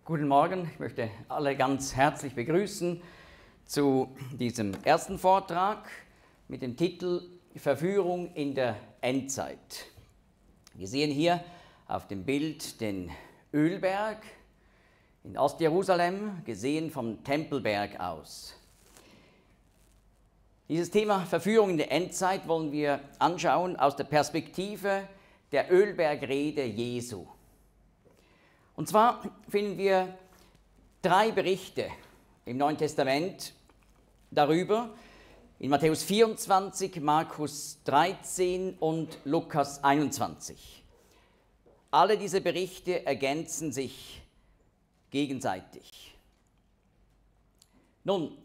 Guten Morgen, ich möchte alle ganz herzlich begrüßen zu diesem ersten Vortrag mit dem Titel Verführung in der Endzeit. Wir sehen hier auf dem Bild den Ölberg in Ostjerusalem, gesehen vom Tempelberg aus. Dieses Thema Verführung in der Endzeit wollen wir anschauen aus der Perspektive der Ölbergrede Jesu. Und zwar finden wir 3 Berichte im Neuen Testament darüber, in Matthäus 24, Markus 13 und Lukas 21. Alle diese Berichte ergänzen sich gegenseitig. Nun,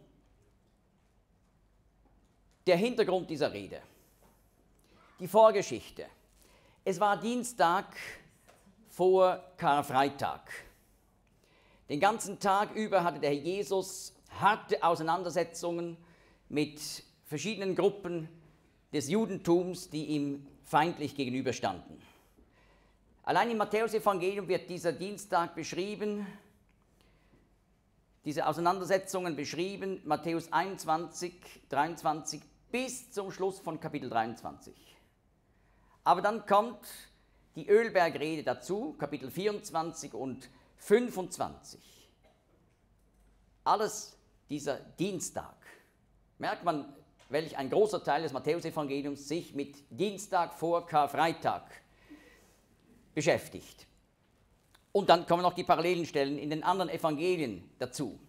der Hintergrund dieser Rede, die Vorgeschichte. Es war Dienstag vor Karfreitag. Den ganzen Tag über hatte der Herr Jesus harte Auseinandersetzungen mit verschiedenen Gruppen des Judentums, die ihm feindlich gegenüberstanden. Allein im Matthäusevangelium wird dieser Dienstag beschrieben, diese Auseinandersetzungen beschrieben, Matthäus 21, 23 bis zum Schluss von Kapitel 23. Aber dann kommt die Ölbergrede dazu, Kapitel 24 und 25. Alles dieser Dienstag. Merkt man, welch ein großer Teil des Matthäusevangeliums sich mit Dienstag vor Karfreitag beschäftigt. Und dann kommen noch die parallelen Stellen in den anderen Evangelien dazu.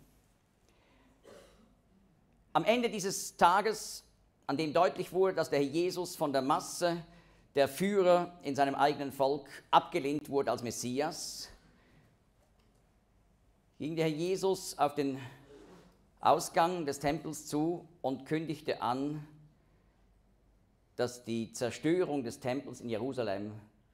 Am Ende dieses Tages, an dem deutlich wurde, dass der Herr Jesus von der Masse der Führer in seinem eigenen Volk abgelehnt wurde als Messias, ging der Herr Jesus auf den Ausgang des Tempels zu und kündigte an, dass die Zerstörung des Tempels in Jerusalem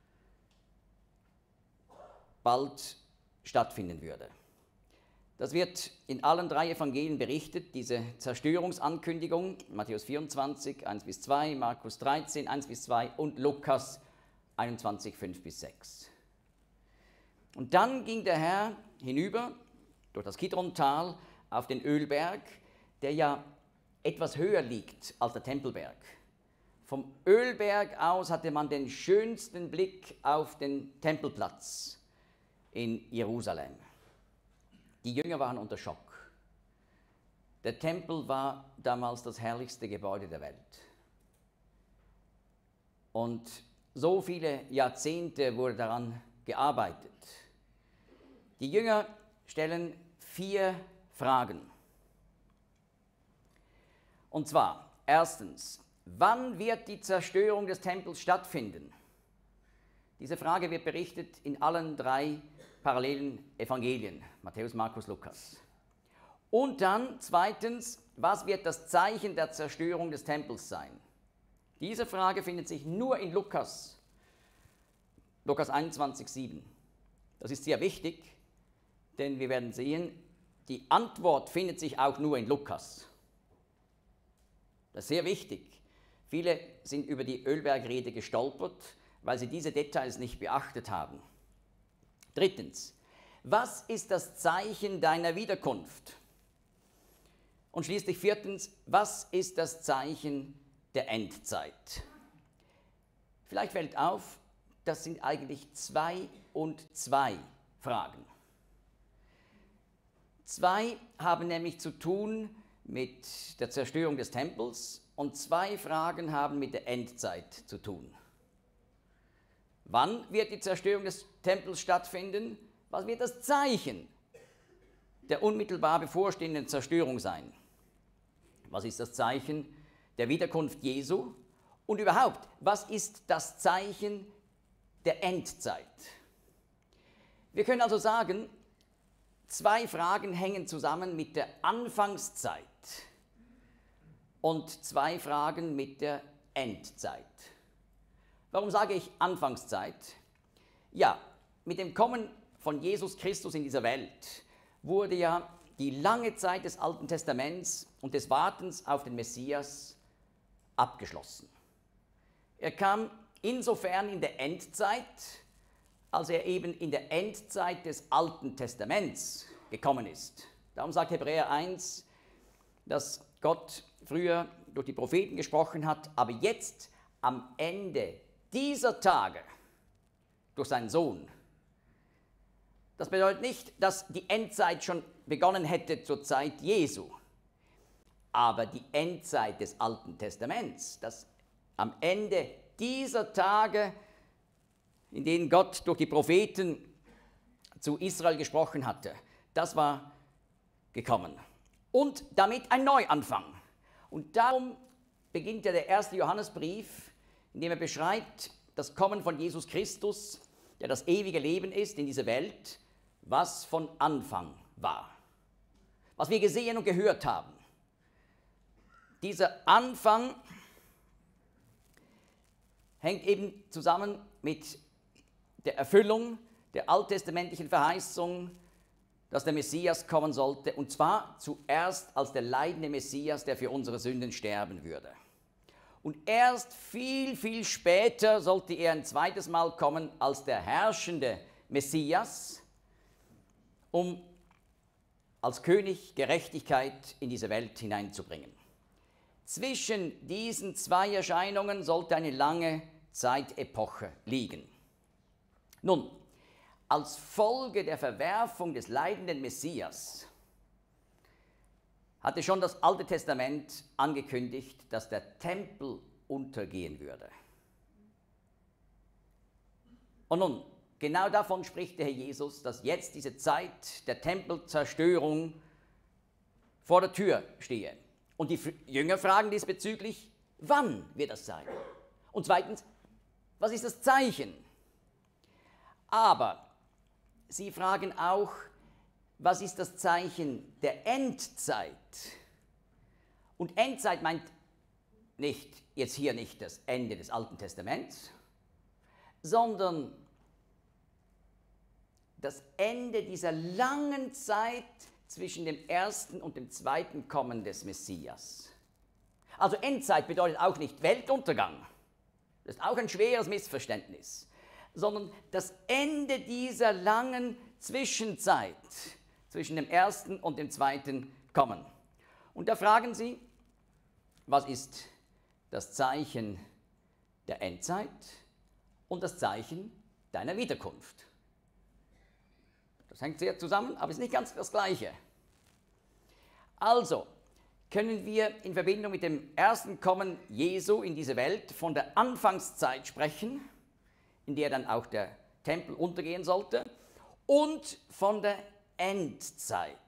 bald stattfinden würde. Das wird in allen 3 Evangelien berichtet, diese Zerstörungsankündigung, Matthäus 24, 1-2, Markus 13, 1-2 und Lukas 21, 5-6. Und dann ging der Herr hinüber durch das Kidrontal auf den Ölberg, der ja etwas höher liegt als der Tempelberg. Vom Ölberg aus hatte man den schönsten Blick auf den Tempelplatz in Jerusalem. Die Jünger waren unter Schock. Der Tempel war damals das herrlichste Gebäude der Welt. Und so viele Jahrzehnte wurde daran gearbeitet. Die Jünger stellen 4 Fragen. Und zwar, erstens, wann wird die Zerstörung des Tempels stattfinden? Diese Frage wird berichtet in allen 3 parallelen Evangelien, Matthäus, Markus, Lukas. Und dann zweitens, was wird das Zeichen der Zerstörung des Tempels sein? Diese Frage findet sich nur in Lukas 21, 7. Das ist sehr wichtig, denn wir werden sehen, die Antwort findet sich auch nur in Lukas. Das ist sehr wichtig. Viele sind über die Ölbergrede gestolpert, weil sie diese Details nicht beachtet haben. Drittens, was ist das Zeichen deiner Wiederkunft? Und schließlich viertens, was ist das Zeichen der Endzeit? Vielleicht fällt auf, das sind eigentlich 2 und 2 Fragen. 2 haben nämlich zu tun mit der Zerstörung des Tempels und 2 Fragen haben mit der Endzeit zu tun. Wann wird die Zerstörung des Tempels stattfinden? Was wird das Zeichen der unmittelbar bevorstehenden Zerstörung sein? Was ist das Zeichen der Wiederkunft Jesu? Und überhaupt, was ist das Zeichen der Endzeit? Wir können also sagen, 2 Fragen hängen zusammen mit der Anfangszeit und 2 Fragen mit der Endzeit. Warum sage ich Anfangszeit? Ja, mit dem Kommen von Jesus Christus in dieser Welt wurde ja die lange Zeit des Alten Testaments und des Wartens auf den Messias abgeschlossen. Er kam insofern in der Endzeit, als er eben in der Endzeit des Alten Testaments gekommen ist. Darum sagt Hebräer 1, dass Gott früher durch die Propheten gesprochen hat, aber jetzt am Ende dieser Tage durch seinen Sohn. Das bedeutet nicht, dass die Endzeit schon begonnen hätte zur Zeit Jesu, aber die Endzeit des Alten Testaments, dass am Ende dieser Tage, in denen Gott durch die Propheten zu Israel gesprochen hatte, das war gekommen. Und damit ein Neuanfang. Und darum beginnt ja der erste Johannesbrief, in dem er beschreibt das Kommen von Jesus Christus, der das ewige Leben ist in dieser Welt, was von Anfang war. Was wir gesehen und gehört haben. Dieser Anfang hängt eben zusammen mit der Erfüllung der alttestamentlichen Verheißung, dass der Messias kommen sollte, und zwar zuerst als der leidende Messias, der für unsere Sünden sterben würde. Und erst viel, viel später sollte er ein zweites Mal kommen als der herrschende Messias, um als König Gerechtigkeit in diese Welt hineinzubringen. Zwischen diesen zwei Erscheinungen sollte eine lange Zeitepoche liegen. Nun, als Folge der Verwerfung des leidenden Messias hatte schon das Alte Testament angekündigt, dass der Tempel untergehen würde. Und nun, genau davon spricht der Herr Jesus, dass jetzt diese Zeit der Tempelzerstörung vor der Tür stehe. Und die Jünger fragen diesbezüglich, wann wird das sein? Und zweitens, was ist das Zeichen? Aber sie fragen auch, was ist das Zeichen der Endzeit? Und Endzeit meint jetzt hier nicht das Ende des Alten Testaments, sondern das Ende dieser langen Zeit zwischen dem ersten und dem zweiten Kommen des Messias. Also Endzeit bedeutet auch nicht Weltuntergang. Das ist auch ein schweres Missverständnis. Sondern das Ende dieser langen Zwischenzeit zwischen dem ersten und dem zweiten Kommen. Und da fragen sie, was ist das Zeichen der Endzeit und das Zeichen deiner Wiederkunft? Das hängt sehr zusammen, aber ist nicht ganz das Gleiche. Also können wir in Verbindung mit dem ersten Kommen Jesu in diese Welt von der Anfangszeit sprechen, in der dann auch der Tempel untergehen sollte, und von der Endzeit,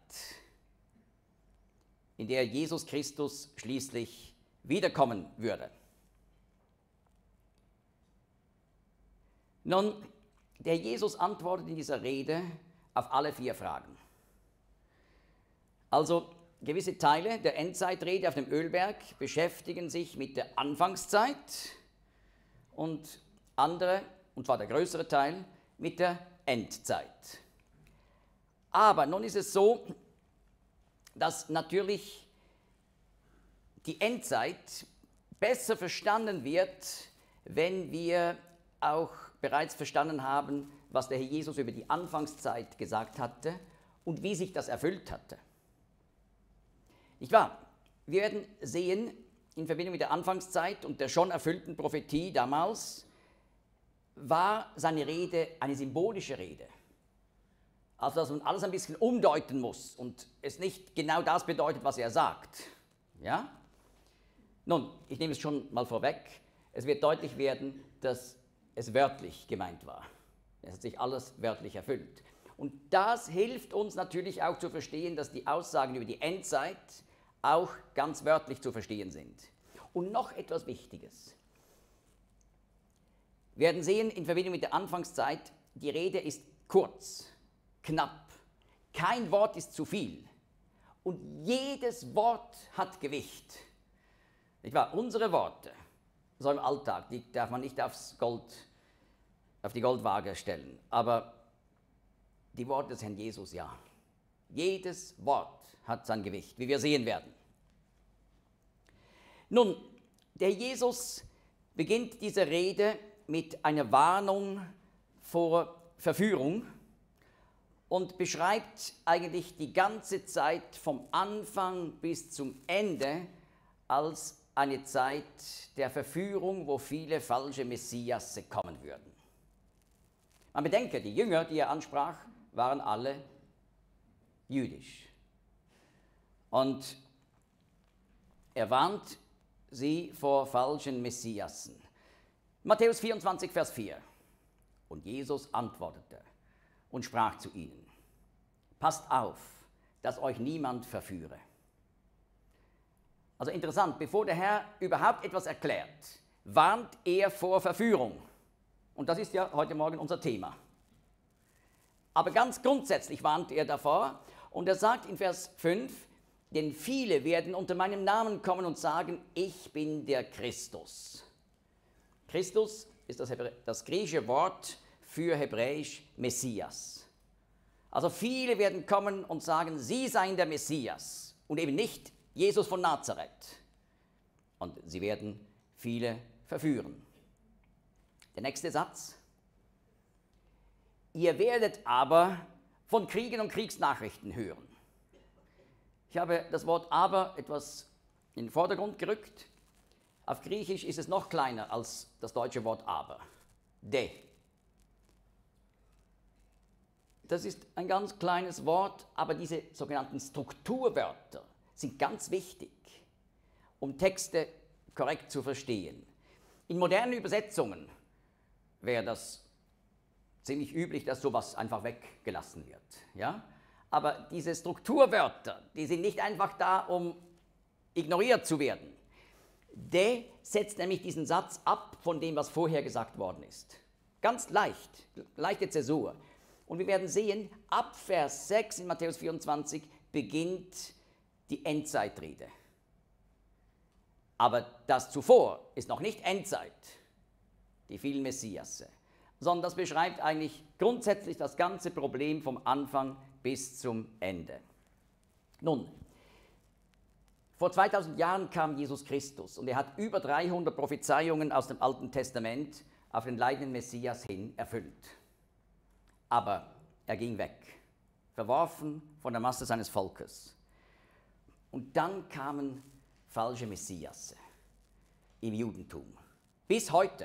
in der Jesus Christus schließlich wiederkommen würde. Nun, der Jesus antwortet in dieser Rede auf alle 4 Fragen. Also gewisse Teile der Endzeitrede auf dem Ölberg beschäftigen sich mit der Anfangszeit und andere, und zwar der größere Teil, mit der Endzeit. Aber nun ist es so, dass natürlich die Endzeit besser verstanden wird, wenn wir auch bereits verstanden haben, was der Herr Jesus über die Anfangszeit gesagt hatte und wie sich das erfüllt hatte. Nicht wahr? Wir werden sehen, in Verbindung mit der Anfangszeit und der schon erfüllten Prophetie damals, war seine Rede eine symbolische Rede. Also, dass man alles ein bisschen umdeuten muss und es nicht genau das bedeutet, was er sagt. Ja? Nun, ich nehme es schon mal vorweg, es wird deutlich werden, dass es wörtlich gemeint war. Es hat sich alles wörtlich erfüllt. Und das hilft uns natürlich auch zu verstehen, dass die Aussagen über die Endzeit auch ganz wörtlich zu verstehen sind. Und noch etwas Wichtiges. Wir werden sehen, in Verbindung mit der Anfangszeit, die Rede ist kurz, knapp. Kein Wort ist zu viel. Und jedes Wort hat Gewicht. Nicht wahr? Unsere Worte, so im Alltag, die darf man nicht auf die Goldwaage stellen. Aber die Worte des Herrn Jesus, ja. Jedes Wort hat sein Gewicht, wie wir sehen werden. Nun, der Jesus beginnt diese Rede mit einer Warnung vor Verführung und beschreibt eigentlich die ganze Zeit vom Anfang bis zum Ende als eine Zeit der Verführung, wo viele falsche Messiasse kommen würden. Man bedenke, die Jünger, die er ansprach, waren alle jüdisch. Und er warnt sie vor falschen Messiassen. Matthäus 24, Vers 4. Und Jesus antwortete und sprach zu ihnen: Passt auf, dass euch niemand verführe. Also interessant, bevor der Herr überhaupt etwas erklärt, warnt er vor Verführung. Und das ist ja heute Morgen unser Thema. Aber ganz grundsätzlich warnt er davor und er sagt in Vers 5, denn viele werden unter meinem Namen kommen und sagen, ich bin der Christus. Christus ist das griechische Wort für hebräisch Messias. Also viele werden kommen und sagen, sie seien der Messias und eben nicht Jesus von Nazareth. Und sie werden viele verführen. Der nächste Satz. Ihr werdet aber von Kriegen und Kriegsnachrichten hören. Ich habe das Wort aber etwas in den Vordergrund gerückt. Auf Griechisch ist es noch kleiner als das deutsche Wort aber. De. Das ist ein ganz kleines Wort, aber diese sogenannten Strukturwörter sind ganz wichtig, um Texte korrekt zu verstehen. In modernen Übersetzungen wäre das ziemlich üblich, dass sowas einfach weggelassen wird. Ja? Aber diese Strukturwörter, die sind nicht einfach da, um ignoriert zu werden. De setzt nämlich diesen Satz ab von dem, was vorher gesagt worden ist. Ganz leicht, leichte Zäsur. Und wir werden sehen, ab Vers 6 in Matthäus 24 beginnt die Endzeitrede. Aber das zuvor ist noch nicht Endzeit, die vielen Messiasse, sondern das beschreibt eigentlich grundsätzlich das ganze Problem vom Anfang bis zum Ende. Nun, vor 2000 Jahren kam Jesus Christus und er hat über 300 Prophezeiungen aus dem Alten Testament auf den leidenden Messias hin erfüllt. Aber er ging weg, verworfen von der Masse seines Volkes. Und dann kamen falsche Messiasse im Judentum. Bis heute.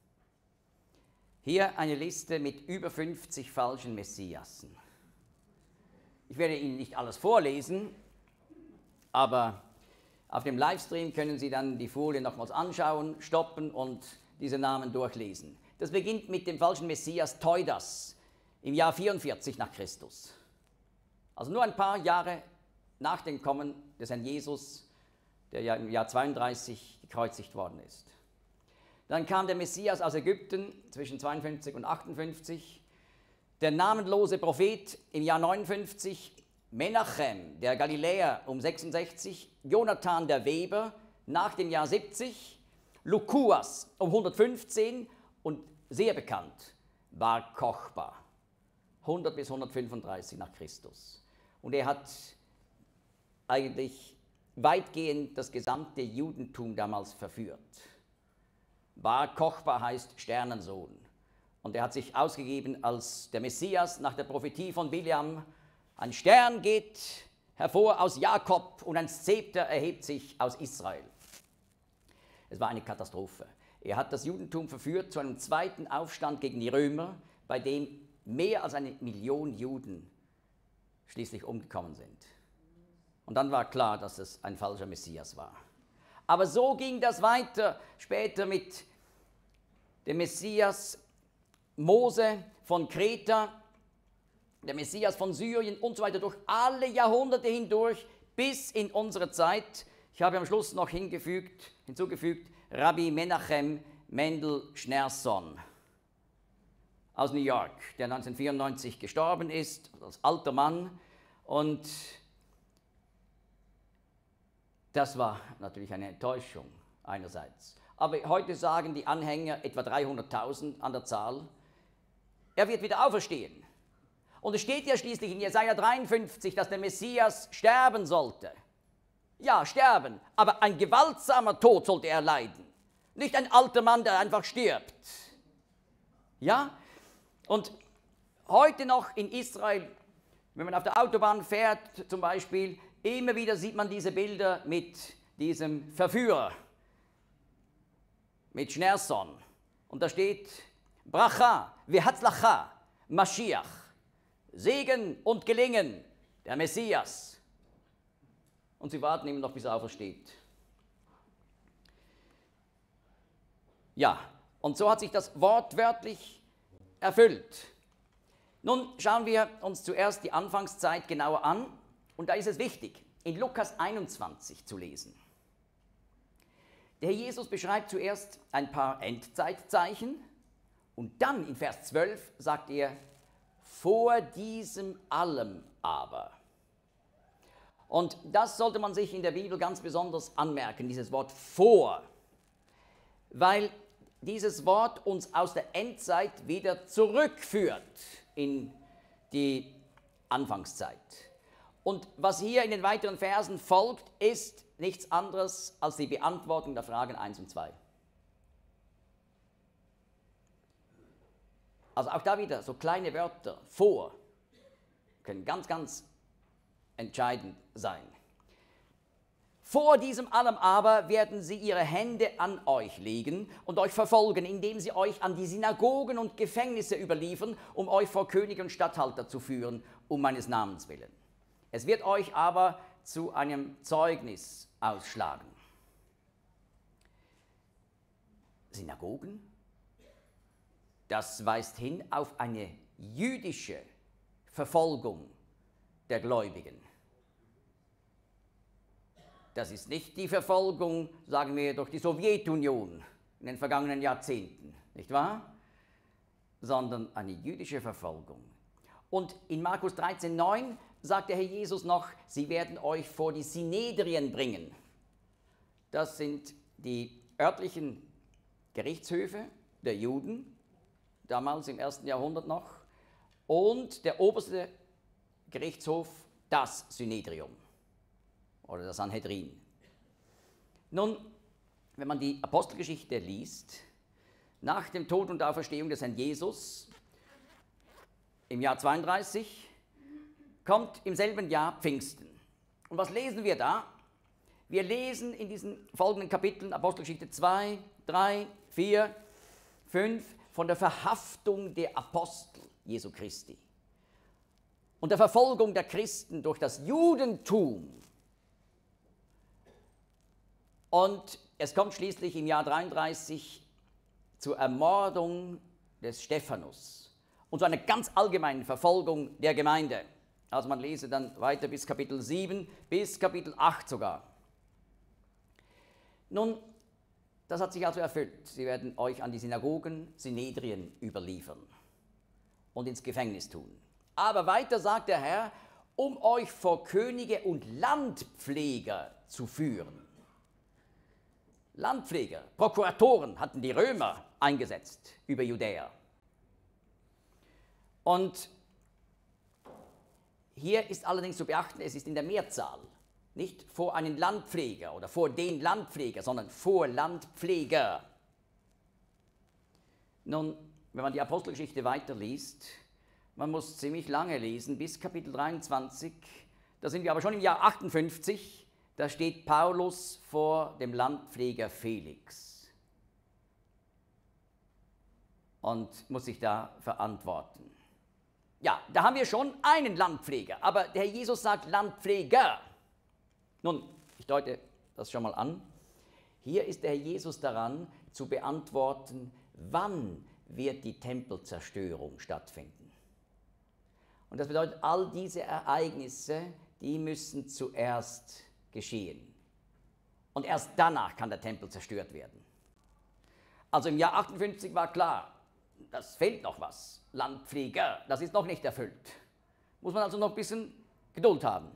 Hier eine Liste mit über 50 falschen Messiassen. Ich werde Ihnen nicht alles vorlesen, aber auf dem Livestream können Sie dann die Folie nochmals anschauen, stoppen und diese Namen durchlesen. Das beginnt mit dem falschen Messias Theudas im Jahr 44 nach Christus. Also nur ein paar Jahre nach dem Kommen des Herrn Jesus, der ja im Jahr 32 gekreuzigt worden ist. Dann kam der Messias aus Ägypten zwischen 52 und 58, der namenlose Prophet im Jahr 59, Menachem, der Galiläer um 66, Jonathan der Weber nach dem Jahr 70, Lukuas um 115 und sehr bekannt Bar Kochba, 100 bis 135 nach Christus. Und er hat eigentlich weitgehend das gesamte Judentum damals verführt. Bar Kochba heißt Sternensohn. Und er hat sich ausgegeben als der Messias nach der Prophetie von Bileam. Ein Stern geht hervor aus Jakob und ein Zepter erhebt sich aus Israel. Es war eine Katastrophe. Er hat das Judentum verführt zu einem zweiten Aufstand gegen die Römer, bei dem mehr als 1 Million Juden schließlich umgekommen sind. Und dann war klar, dass es ein falscher Messias war. Aber so ging das weiter, später mit dem Messias Mose von Kreta, der Messias von Syrien und so weiter, durch alle Jahrhunderte hindurch bis in unsere Zeit. Ich habe am Schluss noch hinzugefügt, Rabbi Menachem Mendel Schneerson aus New York, der 1994 gestorben ist, als alter Mann. Und das war natürlich eine Enttäuschung einerseits. Aber heute sagen die Anhänger etwa 300.000 an der Zahl, er wird wieder auferstehen. Und es steht ja schließlich in Jesaja 53, dass der Messias sterben sollte. Ja, sterben, aber ein gewaltsamer Tod sollte er leiden. Nicht ein alter Mann, der einfach stirbt. Ja? Und heute noch in Israel, wenn man auf der Autobahn fährt zum Beispiel, immer wieder sieht man diese Bilder mit diesem Verführer, mit Schneerson. Und da steht Bracha, Vehatzlacha, Mashiach, Segen und Gelingen, der Messias. Und sie warten immer noch, bis er aufersteht. Ja, und so hat sich das wortwörtlich erfüllt. Nun schauen wir uns zuerst die Anfangszeit genauer an. Und da ist es wichtig, in Lukas 21 zu lesen. Der Herr Jesus beschreibt zuerst ein paar Endzeitzeichen und dann in Vers 12 sagt er, vor diesem allem aber. Und das sollte man sich in der Bibel ganz besonders anmerken, dieses Wort vor, weil dieses Wort uns aus der Endzeit wieder zurückführt in die Anfangszeit. Und was hier in den weiteren Versen folgt, ist nichts anderes als die Beantwortung der Fragen 1 und 2. Also auch da wieder so kleine Wörter, vor, können ganz, ganz entscheidend sein. Vor diesem allem aber werden sie ihre Hände an euch legen und euch verfolgen, indem sie euch an die Synagogen und Gefängnisse überliefern, um euch vor König und Statthalter zu führen, um meines Namens willen. Es wird euch aber zu einem Zeugnis ausschlagen. Synagogen? Das weist hin auf eine jüdische Verfolgung der Gläubigen. Das ist nicht die Verfolgung, sagen wir, durch die Sowjetunion in den vergangenen Jahrzehnten, nicht wahr? Sondern eine jüdische Verfolgung. Und in Markus 13,9 sagt der Herr Jesus noch, sie werden euch vor die Synedrien bringen. Das sind die örtlichen Gerichtshöfe der Juden, damals im 1. Jahrhundert noch, und der oberste Gerichtshof, das Synedrium oder das Sanhedrin. Nun, wenn man die Apostelgeschichte liest, nach dem Tod und der Auferstehung des Herrn Jesus im Jahr 32 kommt im selben Jahr Pfingsten. Und was lesen wir da? Wir lesen in diesen folgenden Kapiteln Apostelgeschichte 2, 3, 4, 5 von der Verhaftung der Apostel Jesu Christi und der Verfolgung der Christen durch das Judentum. Und es kommt schließlich im Jahr 33 zur Ermordung des Stephanus und zu einer ganz allgemeinen Verfolgung der Gemeinde. Also man lese dann weiter bis Kapitel 7, bis Kapitel 8 sogar. Nun, das hat sich also erfüllt. Sie werden euch an die Synagogen, Synedrien überliefern und ins Gefängnis tun. Aber weiter sagt der Herr, um euch vor Könige und Landpfleger zu führen. Landpfleger, Prokuratoren hatten die Römer eingesetzt über Judäa. Und hier ist allerdings zu beachten, es ist in der Mehrzahl, nicht vor einen Landpfleger oder vor den Landpfleger, sondern vor Landpfleger. Nun, wenn man die Apostelgeschichte weiterliest, man muss ziemlich lange lesen, bis Kapitel 23, da sind wir aber schon im Jahr 58, da steht Paulus vor dem Landpfleger Felix und muss sich da verantworten. Ja, da haben wir schon einen Landpfleger, aber der Herr Jesus sagt Landpfleger. Nun, ich deute das schon mal an. Hier ist der Herr Jesus daran, zu beantworten, wann wird die Tempelzerstörung stattfinden. Und das bedeutet, all diese Ereignisse, die müssen zuerst geschehen. Und erst danach kann der Tempel zerstört werden. Also im Jahr 58 war klar, das fehlt noch was. Landpfleger, das ist noch nicht erfüllt. Muss man also noch ein bisschen Geduld haben.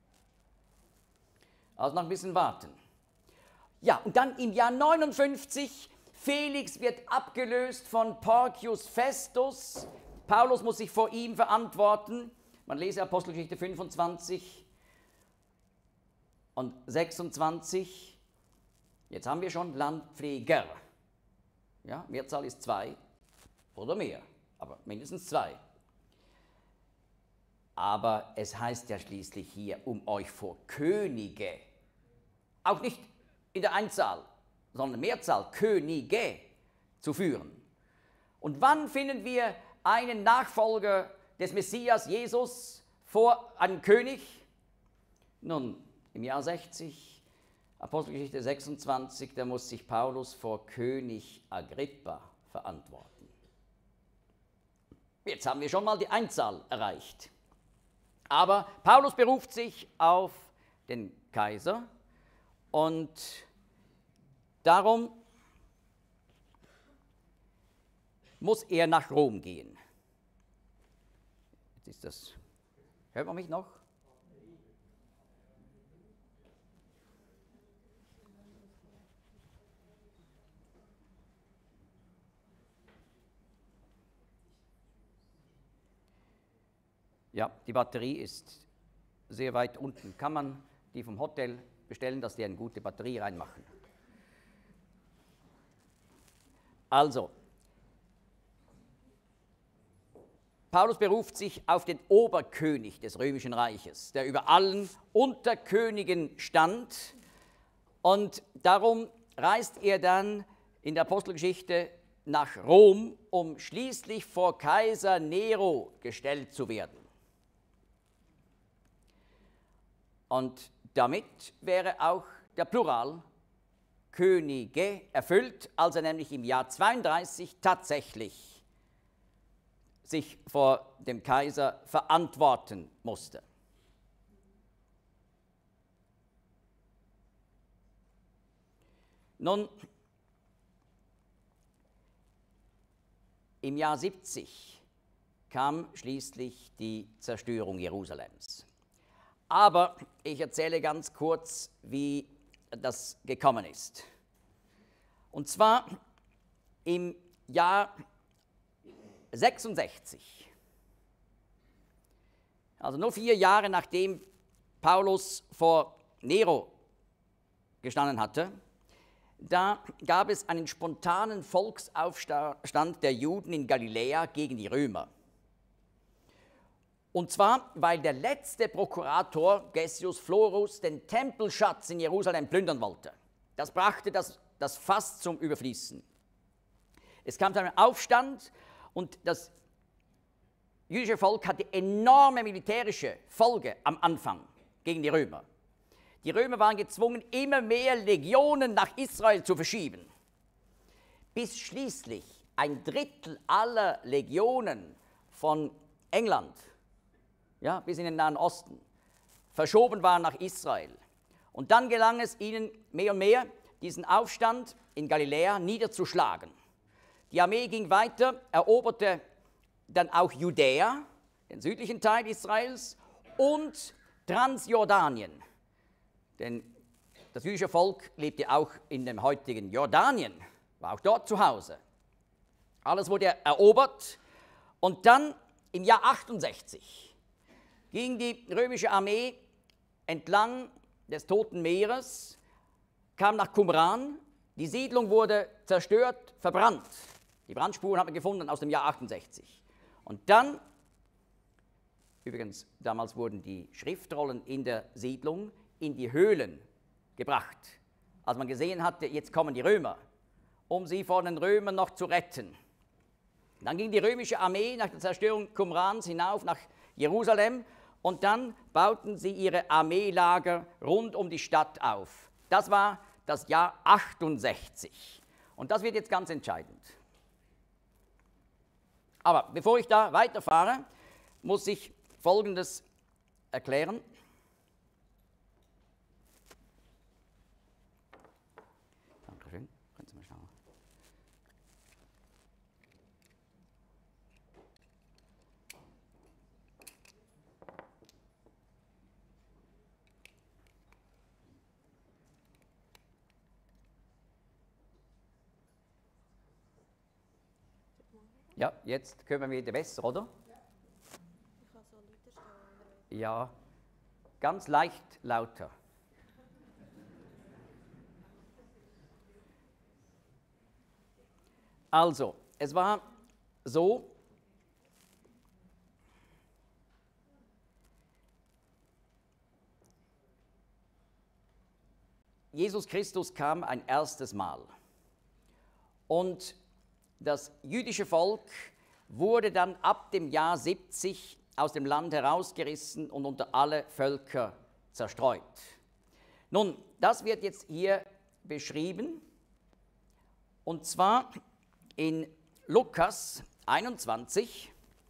Also noch ein bisschen warten. Ja, und dann im Jahr 59, Felix wird abgelöst von Porcius Festus. Paulus muss sich vor ihm verantworten. Man lese Apostelgeschichte 25 und 26. Jetzt haben wir schon Landpfleger. Ja, Mehrzahl ist 2 oder mehr, aber mindestens 2. Aber es heißt ja schließlich hier, um euch vor Könige, auch nicht in der Einzahl, sondern Mehrzahl, Könige zu führen. Und wann finden wir einen Nachfolger des Messias Jesus vor einem König? Nun, im Jahr 60, Apostelgeschichte 26, da muss sich Paulus vor König Agrippa verantworten. Jetzt haben wir schon mal die Einzahl erreicht. Aber Paulus beruft sich auf den Kaiser und darum muss er nach Rom gehen. Jetzt ist das. Hört man mich noch? Ja, die Batterie ist sehr weit unten. Kann man die vom Hotel bestellen, dass die eine gute Batterie reinmachen? Also, Paulus beruft sich auf den Oberkönig des Römischen Reiches, der über allen Unterkönigen stand. Und darum reist er dann in der Apostelgeschichte nach Rom, um schließlich vor Kaiser Nero gestellt zu werden. Und damit wäre auch der Plural Könige erfüllt, als er nämlich im Jahr 32 tatsächlich sich vor dem Kaiser verantworten musste. Nun, im Jahr 70 kam schließlich die Zerstörung Jerusalems. Aber ich erzähle ganz kurz, wie das gekommen ist. Und zwar im Jahr 66, also nur 4 Jahre nachdem Paulus vor Nero gestanden hatte, da gab es einen spontanen Volksaufstand der Juden in Galiläa gegen die Römer. Und zwar, weil der letzte Prokurator, Gessius Florus, den Tempelschatz in Jerusalem plündern wollte. Das brachte das Fass zum Überfließen. Es kam zu einem Aufstand und das jüdische Volk hatte enorme militärische Folge am Anfang gegen die Römer. Die Römer waren gezwungen, immer mehr Legionen nach Israel zu verschieben, bis schließlich 1/3 aller Legionen von England, ja, bis in den Nahen Osten, verschoben waren nach Israel. Und dann gelang es ihnen mehr und mehr, diesen Aufstand in Galiläa niederzuschlagen. Die Armee ging weiter, eroberte dann auch Judäa, den südlichen Teil Israels, und Transjordanien. Denn das jüdische Volk lebte auch in dem heutigen Jordanien, war auch dort zu Hause. Alles wurde erobert und dann im Jahr 68 ging die römische Armee entlang des Toten Meeres, kam nach Qumran, die Siedlung wurde zerstört, verbrannt. Die Brandspuren hat man gefunden aus dem Jahr 68. Und dann, übrigens, damals wurden die Schriftrollen in der Siedlung in die Höhlen gebracht. Als man gesehen hatte, jetzt kommen die Römer, um sie vor den Römern noch zu retten. Dann ging die römische Armee nach der Zerstörung Qumrans hinauf nach Jerusalem und dann bauten sie ihre Armeelager rund um die Stadt auf. Das war das Jahr 68. Und das wird jetzt ganz entscheidend. Aber bevor ich da weiterfahre, muss ich Folgendes erklären. Dankeschön. Können Sie mal schauen. Ja, jetzt können wir wieder besser, oder? Ich kann so lauter stellen. Ja, ganz leicht lauter. Also, es war so, Jesus Christus kam ein erstes Mal und das jüdische Volk wurde dann ab dem Jahr 70 aus dem Land herausgerissen und unter alle Völker zerstreut. Nun, das wird jetzt hier beschrieben, und zwar in Lukas 21.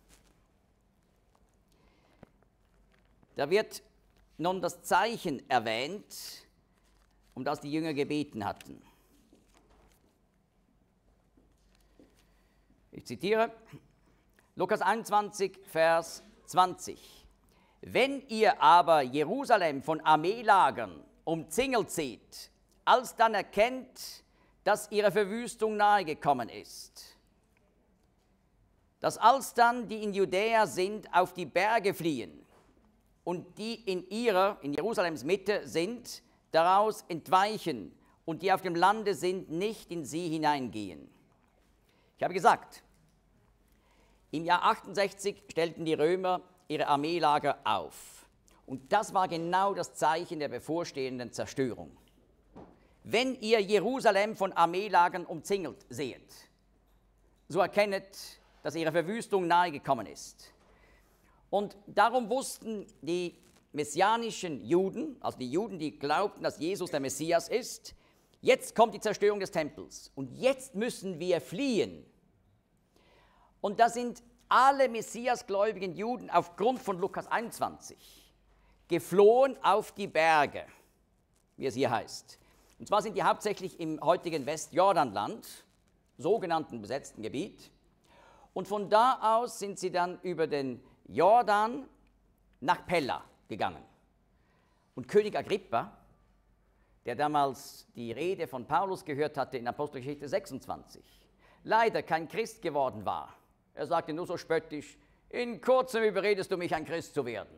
Da wird nun das Zeichen erwähnt, um das die Jünger gebeten hatten. Ich zitiere Lukas 21, Vers 20. Wenn ihr aber Jerusalem von Armeelagern umzingelt seht, alsdann erkennt, dass ihre Verwüstung nahe gekommen ist. Dass alsdann, die in Judäa sind, auf die Berge fliehen und die in Jerusalems Mitte sind, daraus entweichen und die auf dem Lande sind, nicht in sie hineingehen. Ich habe gesagt, im Jahr 68 stellten die Römer ihre Armeelager auf. Und das war genau das Zeichen der bevorstehenden Zerstörung. Wenn ihr Jerusalem von Armeelagern umzingelt seht, so erkennet, dass ihre Verwüstung nahe gekommen ist. Und darum wussten die messianischen Juden, also die Juden, die glaubten, dass Jesus der Messias ist, jetzt kommt die Zerstörung des Tempels und jetzt müssen wir fliehen. Und da sind alle messiasgläubigen Juden aufgrund von Lukas 21 geflohen auf die Berge, wie es hier heißt. Und zwar sind die hauptsächlich im heutigen Westjordanland, sogenannten besetzten Gebiet. Und von da aus sind sie dann über den Jordan nach Pella gegangen. Und König Agrippa, der damals die Rede von Paulus gehört hatte in Apostelgeschichte 26, leider kein Christ geworden war. Er sagte nur so spöttisch, in kurzem überredest du mich, ein Christ zu werden.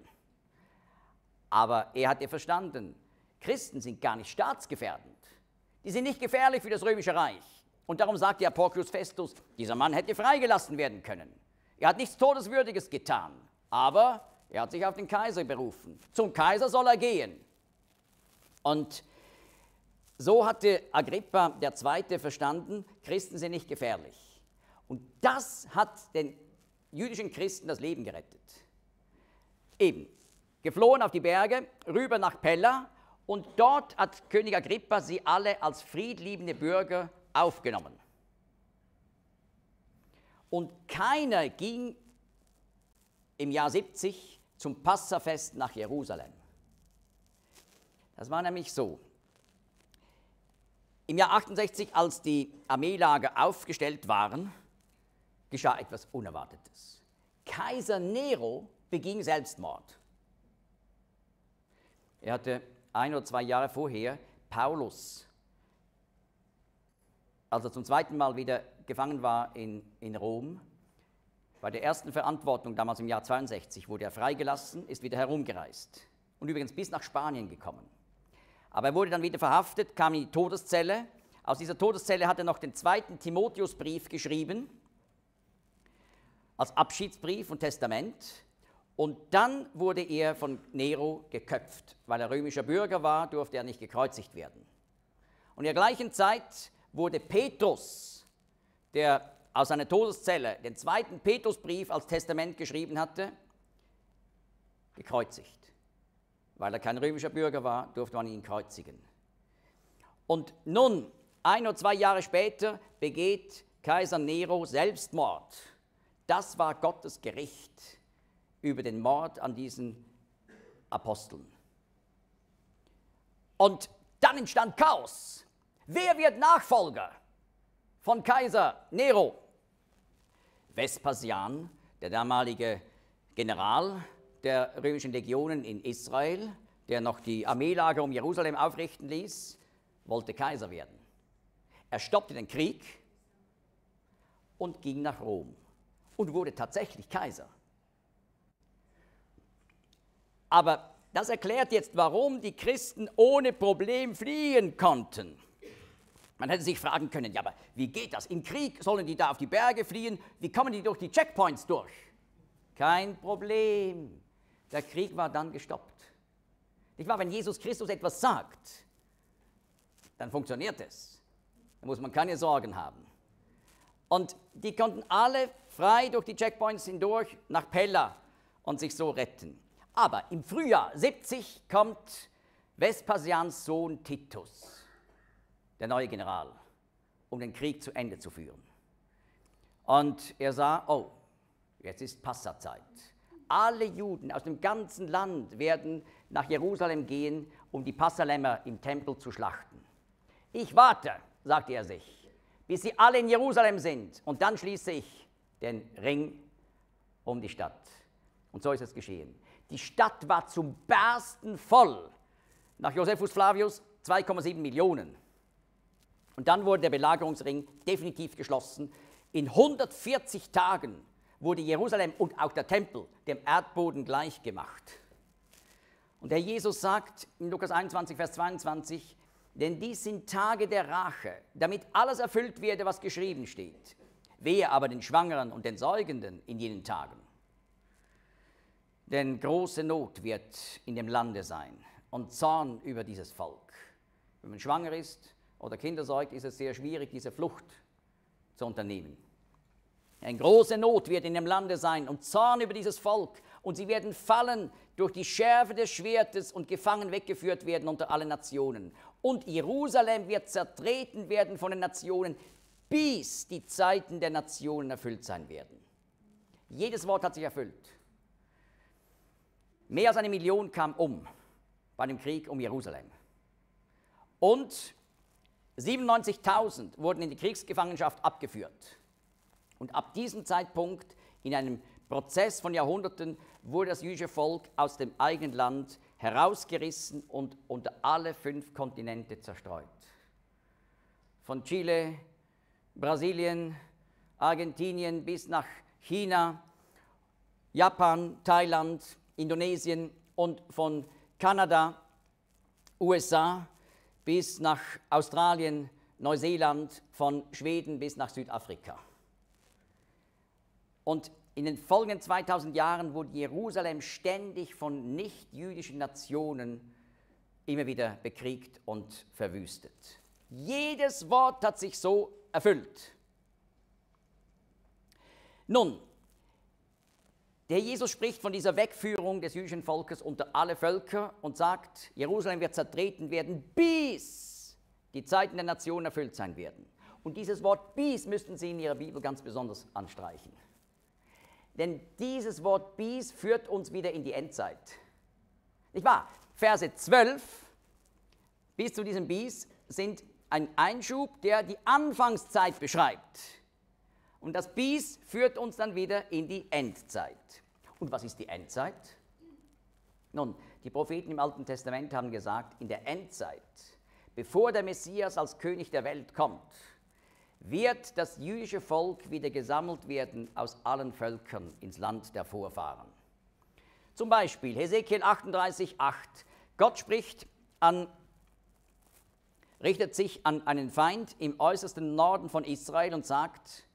Aber er hatte verstanden, Christen sind gar nicht staatsgefährdend. Die sind nicht gefährlich für das römische Reich. Und darum sagte Porcius Festus, dieser Mann hätte freigelassen werden können. Er hat nichts Todeswürdiges getan, aber er hat sich auf den Kaiser berufen. Zum Kaiser soll er gehen. Und so hatte Agrippa II. Verstanden, Christen sind nicht gefährlich. Und das hat den jüdischen Christen das Leben gerettet. Eben, geflohen auf die Berge, rüber nach Pella, und dort hat König Agrippa sie alle als friedliebende Bürger aufgenommen. Und keiner ging im Jahr 70 zum Passafest nach Jerusalem. Das war nämlich so. Im Jahr 68, als die Armeelager aufgestellt waren, geschah etwas Unerwartetes. Kaiser Nero beging Selbstmord. Er hatte 1 oder 2 Jahre vorher Paulus, als er zum zweiten Mal wieder gefangen war in Rom, bei der ersten Verantwortung, damals im Jahr 62, wurde er freigelassen, ist wieder herumgereist und übrigens bis nach Spanien gekommen. Aber er wurde dann wieder verhaftet, kam in die Todeszelle. Aus dieser Todeszelle hat er noch den 2. Timotheusbrief geschrieben, als Abschiedsbrief und Testament. Und dann wurde er von Nero geköpft. Weil er römischer Bürger war, durfte er nicht gekreuzigt werden. Und in der gleichen Zeit wurde Petrus, der aus seiner Todeszelle den 2. Petrusbrief als Testament geschrieben hatte, gekreuzigt. Weil er kein römischer Bürger war, durfte man ihn kreuzigen. Und nun, 1 oder 2 Jahre später, begeht Kaiser Nero Selbstmord. Das war Gottes Gericht über den Mord an diesen Aposteln. Und dann entstand Chaos. Wer wird Nachfolger von Kaiser Nero? Vespasian, der damalige General der römischen Legionen in Israel, der noch die Armeelager um Jerusalem aufrichten ließ, wollte Kaiser werden. Er stoppte den Krieg und ging nach Rom und wurde tatsächlich Kaiser. Aber das erklärt jetzt, warum die Christen ohne Problem fliehen konnten. Man hätte sich fragen können, ja, aber wie geht das? Im Krieg sollen die da auf die Berge fliehen? Wie kommen die durch die Checkpoints durch? Kein Problem. Der Krieg war dann gestoppt. Nicht wahr? Wenn Jesus Christus etwas sagt, dann funktioniert es. Da muss man keine Sorgen haben. Und die konnten alle frei durch die Checkpoints hindurch nach Pella und sich so retten. Aber im Frühjahr 70 kommt Vespasians Sohn Titus, der neue General, um den Krieg zu Ende zu führen. Und er sah, oh, jetzt ist Passazeit. Alle Juden aus dem ganzen Land werden nach Jerusalem gehen, um die Passalämmer im Tempel zu schlachten. Ich warte, sagte er sich, bis sie alle in Jerusalem sind, und dann schließe ich den Ring um die Stadt. Und so ist es geschehen. Die Stadt war zum Bersten voll. Nach Josephus Flavius 2,7 Millionen. Und dann wurde der Belagerungsring definitiv geschlossen. In 140 Tagen wurde Jerusalem und auch der Tempel dem Erdboden gleichgemacht. Und der Jesus sagt in Lukas 21, Vers 22, denn dies sind Tage der Rache, damit alles erfüllt werde, was geschrieben steht. Wehe aber den Schwangeren und den Säugenden in jenen Tagen. Denn große Not wird in dem Lande sein und Zorn über dieses Volk. Wenn man schwanger ist oder Kinder säugt, ist es sehr schwierig, diese Flucht zu unternehmen. Eine große Not wird in dem Lande sein und Zorn über dieses Volk. Und sie werden fallen durch die Schärfe des Schwertes und gefangen weggeführt werden unter alle Nationen. Und Jerusalem wird zertreten werden von den Nationen, bis die Zeiten der Nationen erfüllt sein werden. Jedes Wort hat sich erfüllt. Mehr als 1 Million kam um bei dem Krieg um Jerusalem. Und 97.000 wurden in die Kriegsgefangenschaft abgeführt. Und ab diesem Zeitpunkt, in einem Prozess von Jahrhunderten, wurde das jüdische Volk aus dem eigenen Land herausgerissen und unter alle 5 Kontinente zerstreut. Von Chile, Brasilien, Argentinien bis nach China, Japan, Thailand, Indonesien und von Kanada, USA bis nach Australien, Neuseeland, von Schweden bis nach Südafrika. Und in den folgenden 2000 Jahren wurde Jerusalem ständig von nicht-jüdischen Nationen immer wieder bekriegt und verwüstet. Jedes Wort hat sich so erfüllt. Nun, der Jesus spricht von dieser Wegführung des jüdischen Volkes unter alle Völker und sagt, Jerusalem wird zertreten werden, bis die Zeiten der Nationen erfüllt sein werden. Und dieses Wort bis müssten Sie in Ihrer Bibel ganz besonders anstreichen. Denn dieses Wort bis führt uns wieder in die Endzeit. Nicht wahr? Verse 12 bis zu diesem bis sind ein Einschub, der die Anfangszeit beschreibt. Und das bis führt uns dann wieder in die Endzeit. Und was ist die Endzeit? Nun, die Propheten im Alten Testament haben gesagt, in der Endzeit, bevor der Messias als König der Welt kommt, wird das jüdische Volk wieder gesammelt werden aus allen Völkern ins Land der Vorfahren. Zum Beispiel Hesekiel 38,8. Gott richtet sich an einen Feind im äußersten Norden von Israel und sagt,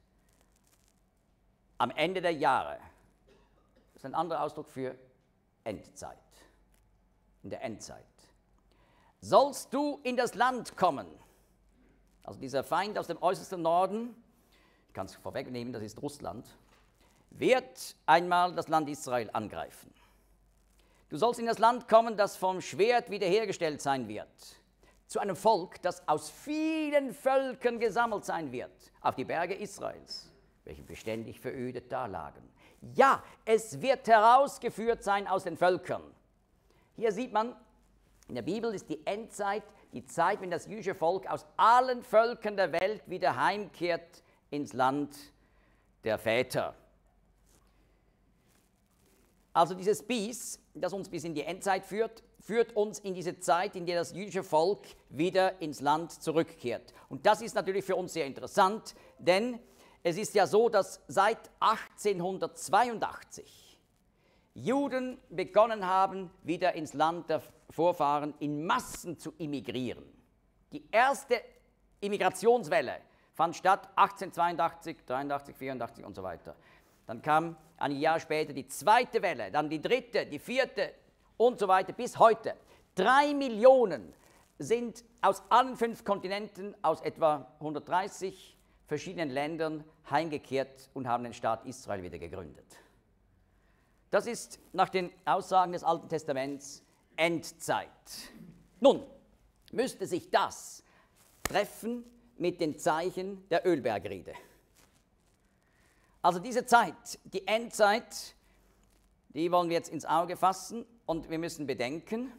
am Ende der Jahre, das ist ein anderer Ausdruck für Endzeit, in der Endzeit, sollst du in das Land kommen. Also dieser Feind aus dem äußersten Norden, ich kann es vorwegnehmen, das ist Russland, wird einmal das Land Israel angreifen. Du sollst in das Land kommen, das vom Schwert wiederhergestellt sein wird, zu einem Volk, das aus vielen Völkern gesammelt sein wird, auf die Berge Israels, welche beständig verödet dalagen. Ja, es wird herausgeführt sein aus den Völkern. Hier sieht man, in der Bibel ist die Endzeit die Zeit, wenn das jüdische Volk aus allen Völkern der Welt wieder heimkehrt ins Land der Väter. Also dieses Bis, das uns bis in die Endzeit führt, führt uns in diese Zeit, in der das jüdische Volk wieder ins Land zurückkehrt. Und das ist natürlich für uns sehr interessant, denn es ist ja so, dass seit 1882 Juden begonnen haben, wieder ins Land der Vorfahren in Massen zu immigrieren. Die erste Immigrationswelle fand statt 1882, 83, 84 und so weiter. Dann kam ein Jahr später die zweite Welle, dann die dritte, die vierte und so weiter bis heute. 3 Millionen sind aus allen 5 Kontinenten, aus etwa 130 verschiedenen Ländern heimgekehrt und haben den Staat Israel wieder gegründet. Das ist nach den Aussagen des Alten Testaments Endzeit. Nun, müsste sich das treffen mit den Zeichen der Ölbergrede. Also diese Zeit, die Endzeit, die wollen wir jetzt ins Auge fassen und wir müssen bedenken,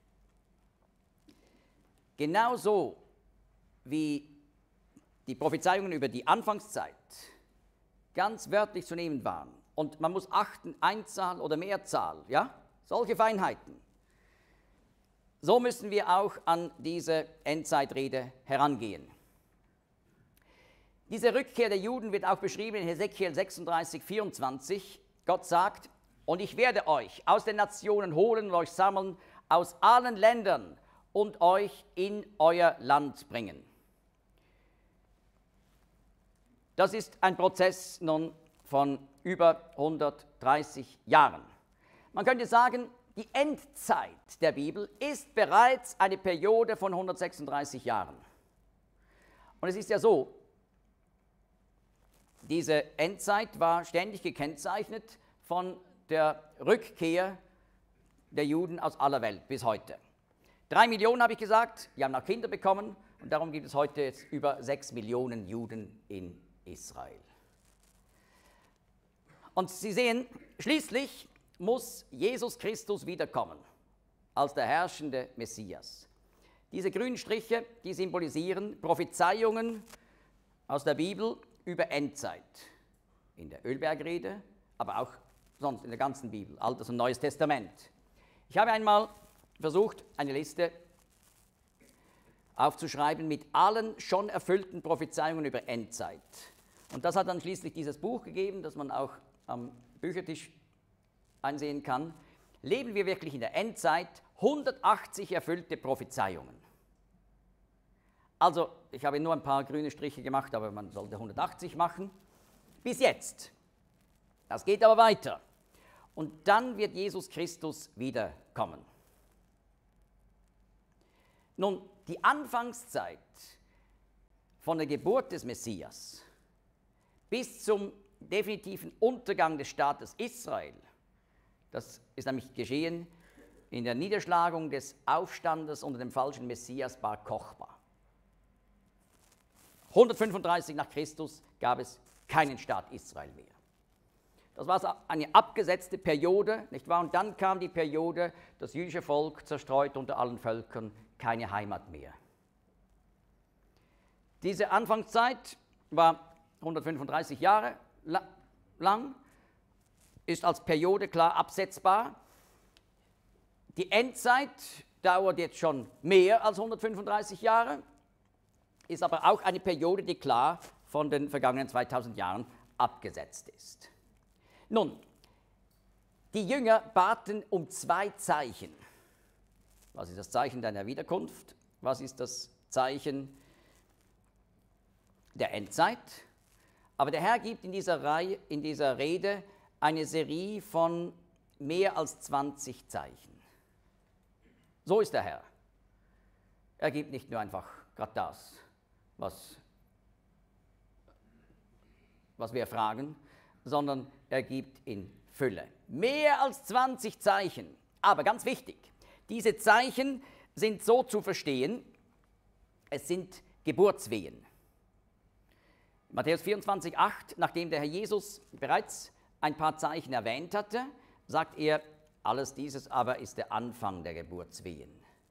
genauso wie die Prophezeiungen über die Anfangszeit ganz wörtlich zu nehmen waren und man muss achten, Einzahl oder Mehrzahl, ja, solche Feinheiten. So müssen wir auch an diese Endzeitrede herangehen. Diese Rückkehr der Juden wird auch beschrieben in Hesekiel 36, 24. Gott sagt, und ich werde euch aus den Nationen holen und euch sammeln, aus allen Ländern und euch in euer Land bringen. Das ist ein Prozess nun von über 130 Jahren. Man könnte sagen, die Endzeit der Bibel ist bereits eine Periode von 136 Jahren. Und es ist ja so, diese Endzeit war ständig gekennzeichnet von der Rückkehr der Juden aus aller Welt bis heute. 3 Millionen habe ich gesagt, die haben auch Kinder bekommen und darum gibt es heute jetzt über 6 Millionen Juden in Israel. Und Sie sehen, schließlich muss Jesus Christus wiederkommen als der herrschende Messias. Diese grünen Striche, die symbolisieren Prophezeiungen aus der Bibel über Endzeit. In der Ölbergrede, aber auch sonst in der ganzen Bibel, Altes und Neues Testament. Ich habe einmal versucht, eine Liste aufzuschreiben mit allen schon erfüllten Prophezeiungen über Endzeit. Und das hat dann schließlich dieses Buch gegeben, das man auch am Büchertisch einsehen kann. Leben wir wirklich in der Endzeit? 180 erfüllte Prophezeiungen. Also, ich habe nur ein paar grüne Striche gemacht, aber man sollte 180 machen. Bis jetzt. Das geht aber weiter. Und dann wird Jesus Christus wiederkommen. Nun, die Anfangszeit von der Geburt des Messias bis zum definitiven Untergang des Staates Israel, das ist nämlich geschehen in der Niederschlagung des Aufstandes unter dem falschen Messias Bar Kochba. 135 nach Christus gab es keinen Staat Israel mehr. Das war eine abgesetzte Periode, nicht wahr? Und dann kam die Periode, das jüdische Volk zerstreut unter allen Völkern, keine Heimat mehr. Diese Anfangszeit war 135 Jahre lang, ist als Periode klar absetzbar. Die Endzeit dauert jetzt schon mehr als 135 Jahre, ist aber auch eine Periode, die klar von den vergangenen 2000 Jahren abgesetzt ist. Nun, die Jünger baten um 2 Zeichen. Was ist das Zeichen deiner Wiederkunft? Was ist das Zeichen der Endzeit? Aber der Herr gibt in dieser Rede eine Serie von mehr als 20 Zeichen. So ist der Herr. Er gibt nicht nur einfach gerade das, was wir fragen, sondern er gibt in Fülle. Mehr als 20 Zeichen. Aber ganz wichtig, diese Zeichen sind so zu verstehen, es sind Geburtswehen. Matthäus 24, 8, nachdem der Herr Jesus bereits ein paar Zeichen erwähnt hatte, sagt er, alles dieses aber ist der Anfang der Geburtswehen.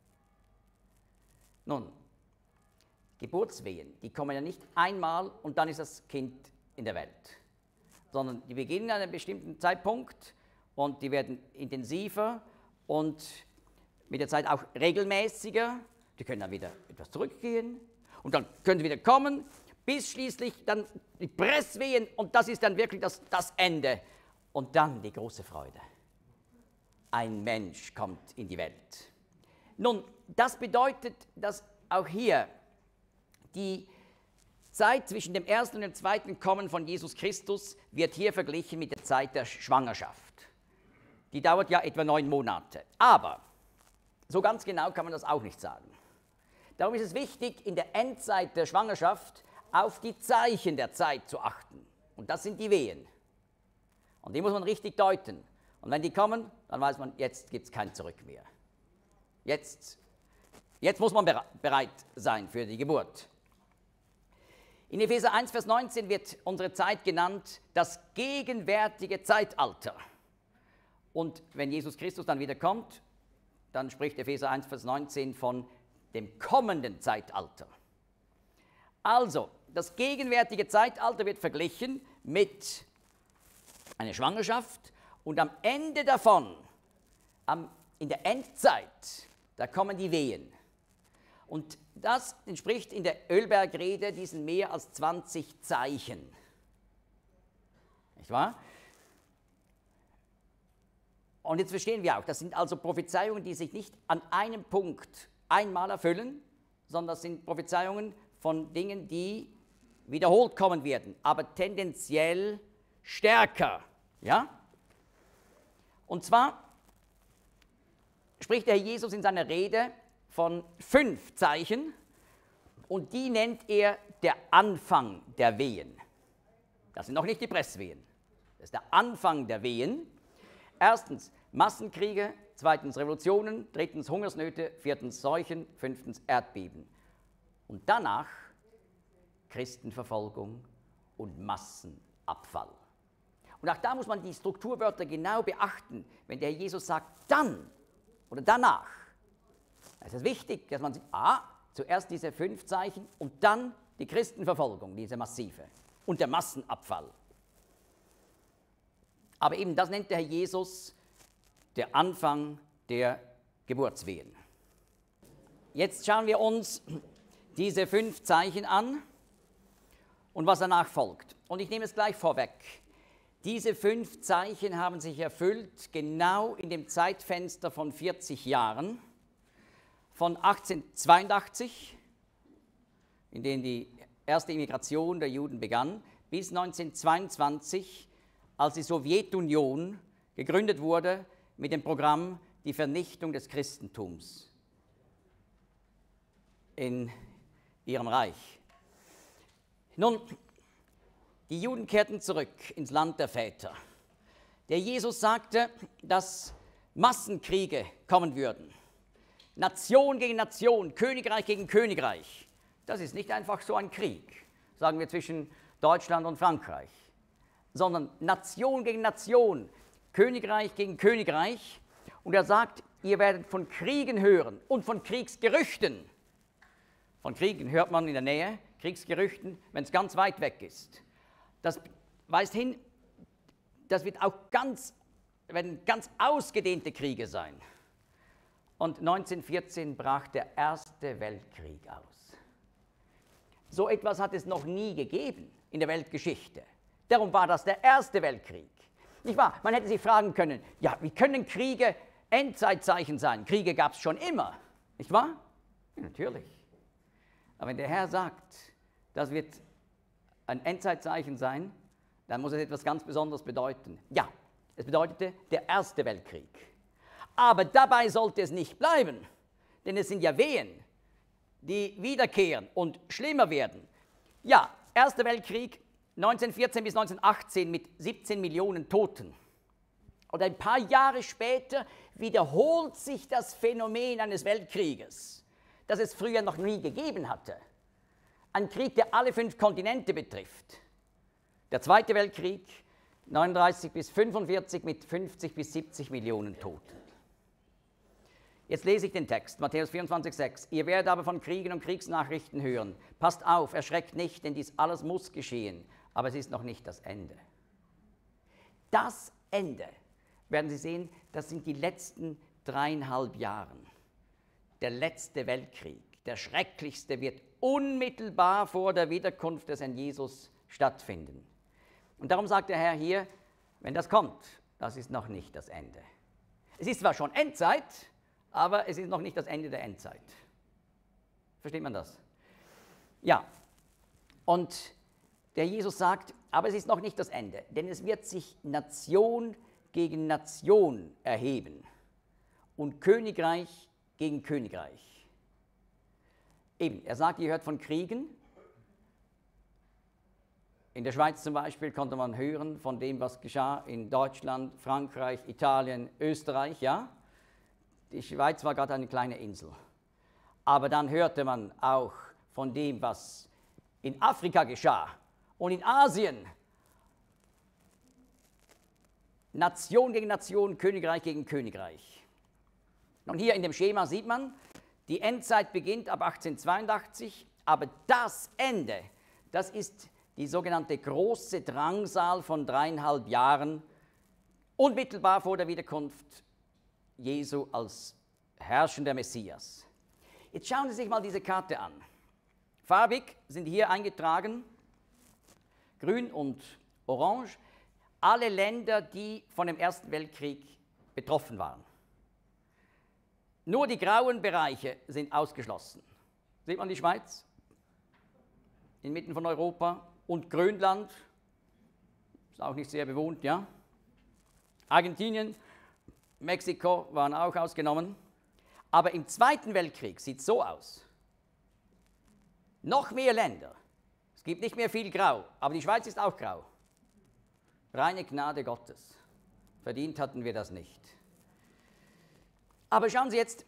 Nun, Geburtswehen, die kommen ja nicht einmal und dann ist das Kind in der Welt, sondern die beginnen an einem bestimmten Zeitpunkt und die werden intensiver und mit der Zeit auch regelmäßiger. Die können dann wieder etwas zurückgehen und dann können sie wieder kommen, bis schließlich dann die Presswehen und das ist dann wirklich das Ende. Und dann die große Freude. Ein Mensch kommt in die Welt. Nun, das bedeutet, dass auch hier die Zeit zwischen dem ersten und dem zweiten Kommen von Jesus Christus wird hier verglichen mit der Zeit der Schwangerschaft. Die dauert ja etwa 9 Monate. Aber so ganz genau kann man das auch nicht sagen. Darum ist es wichtig, in der Endzeit der Schwangerschaft auf die Zeichen der Zeit zu achten. Und das sind die Wehen. Und die muss man richtig deuten. Und wenn die kommen, dann weiß man, jetzt gibt es kein Zurück mehr. Jetzt muss man bereit sein für die Geburt. In Epheser 1, Vers 19 wird unsere Zeit genannt, das gegenwärtige Zeitalter. Und wenn Jesus Christus dann wieder kommt, dann spricht Epheser 1, Vers 19 von dem kommenden Zeitalter. Also, das gegenwärtige Zeitalter wird verglichen mit einer Schwangerschaft und am Ende davon, in der Endzeit, da kommen die Wehen. Und das entspricht in der Ölbergrede diesen mehr als 20 Zeichen. Nicht wahr? Und jetzt verstehen wir auch, das sind also Prophezeiungen, die sich nicht an einem Punkt einmal erfüllen, sondern das sind Prophezeiungen von Dingen, die wiederholt kommen werden, aber tendenziell stärker. Ja? Und zwar spricht der Herr Jesus in seiner Rede von 5 Zeichen und die nennt er der Anfang der Wehen. Das sind noch nicht die Presswehen. Das ist der Anfang der Wehen. Erstens Massenkriege, zweitens Revolutionen, drittens Hungersnöte, viertens Seuchen, fünftens Erdbeben. Und danach Christenverfolgung und Massenabfall. Und auch da muss man die Strukturwörter genau beachten, wenn der Herr Jesus sagt, dann oder danach. Es ist wichtig, dass man sieht, zuerst diese 5 Zeichen und dann die Christenverfolgung, diese massive und der Massenabfall. Aber eben das nennt der Herr Jesus der Anfang der Geburtswehen. Jetzt schauen wir uns diese 5 Zeichen an und was danach folgt. Und ich nehme es gleich vorweg. Diese 5 Zeichen haben sich erfüllt genau in dem Zeitfenster von 40 Jahren, von 1882, in dem die erste Immigration der Juden begann, bis 1922, als die Sowjetunion gegründet wurde mit dem Programm die Vernichtung des Christentums in ihrem Reich. Nun, die Juden kehrten zurück ins Land der Väter. Der Jesus sagte, dass Massenkriege kommen würden. Nation gegen Nation, Königreich gegen Königreich. Das ist nicht einfach so ein Krieg, sagen wir zwischen Deutschland und Frankreich, sondern Nation gegen Nation, Königreich gegen Königreich. Und er sagt, ihr werdet von Kriegen hören und von Kriegsgerüchten. Von Kriegen hört man in der Nähe, Kriegsgerüchten, wenn es ganz weit weg ist. Das weist hin, das werden ganz ausgedehnte Kriege sein. Und 1914 brach der Erste Weltkrieg aus. So etwas hat es noch nie gegeben in der Weltgeschichte. Darum war das der Erste Weltkrieg. Nicht wahr? Man hätte sich fragen können, ja, wie können Kriege Endzeitzeichen sein? Kriege gab es schon immer, nicht wahr? Ja, natürlich. Aber wenn der Herr sagt, das wird ein Endzeitzeichen sein, dann muss es etwas ganz Besonderes bedeuten. Ja, es bedeutete der Erste Weltkrieg. Aber dabei sollte es nicht bleiben, denn es sind ja Wehen, die wiederkehren und schlimmer werden. Ja, Erster Weltkrieg 1914 bis 1918 mit 17 Millionen Toten. Und ein paar Jahre später wiederholt sich das Phänomen eines Weltkrieges, das es früher noch nie gegeben hatte. Ein Krieg, der alle 5 Kontinente betrifft. Der Zweite Weltkrieg 39 bis 45 mit 50 bis 70 Millionen Toten. Jetzt lese ich den Text, Matthäus 24,6. Ihr werdet aber von Kriegen und Kriegsnachrichten hören. Passt auf, erschreckt nicht, denn dies alles muss geschehen. Aber es ist noch nicht das Ende. Das Ende, werden Sie sehen, das sind die letzten 3,5 Jahre. Der letzte Weltkrieg, der schrecklichste, wird unmittelbar vor der Wiederkunft des Herrn Jesus stattfinden. Und darum sagt der Herr hier, wenn das kommt, das ist noch nicht das Ende. Es ist zwar schon Endzeit, aber es ist noch nicht das Ende der Endzeit. Versteht man das? Ja, und der Jesus sagt, aber es ist noch nicht das Ende, denn es wird sich Nation gegen Nation erheben und Königreich gegen Königreich. Eben, er sagt, ihr hört von Kriegen. In der Schweiz zum Beispiel konnte man hören von dem, was geschah in Deutschland, Frankreich, Italien, Österreich, ja. Die Schweiz war gerade eine kleine Insel. Aber dann hörte man auch von dem, was in Afrika geschah und in Asien. Nation gegen Nation, Königreich gegen Königreich. Und hier in dem Schema sieht man, die Endzeit beginnt ab 1882, aber das Ende, das ist die sogenannte große Drangsal von 3,5 Jahren, unmittelbar vor der Wiederkunft Jesu als herrschender Messias. Jetzt schauen Sie sich mal diese Karte an. Farbig sind hier eingetragen, grün und orange, alle Länder, die von dem Ersten Weltkrieg betroffen waren. Nur die grauen Bereiche sind ausgeschlossen. Sieht man die Schweiz? Inmitten von Europa. Und Grönland, ist auch nicht sehr bewohnt, ja. Argentinien, Mexiko waren auch ausgenommen. Aber im Zweiten Weltkrieg sieht es so aus. Noch mehr Länder. Es gibt nicht mehr viel Grau, aber die Schweiz ist auch grau. Reine Gnade Gottes. Verdient hatten wir das nicht. Aber schauen Sie jetzt,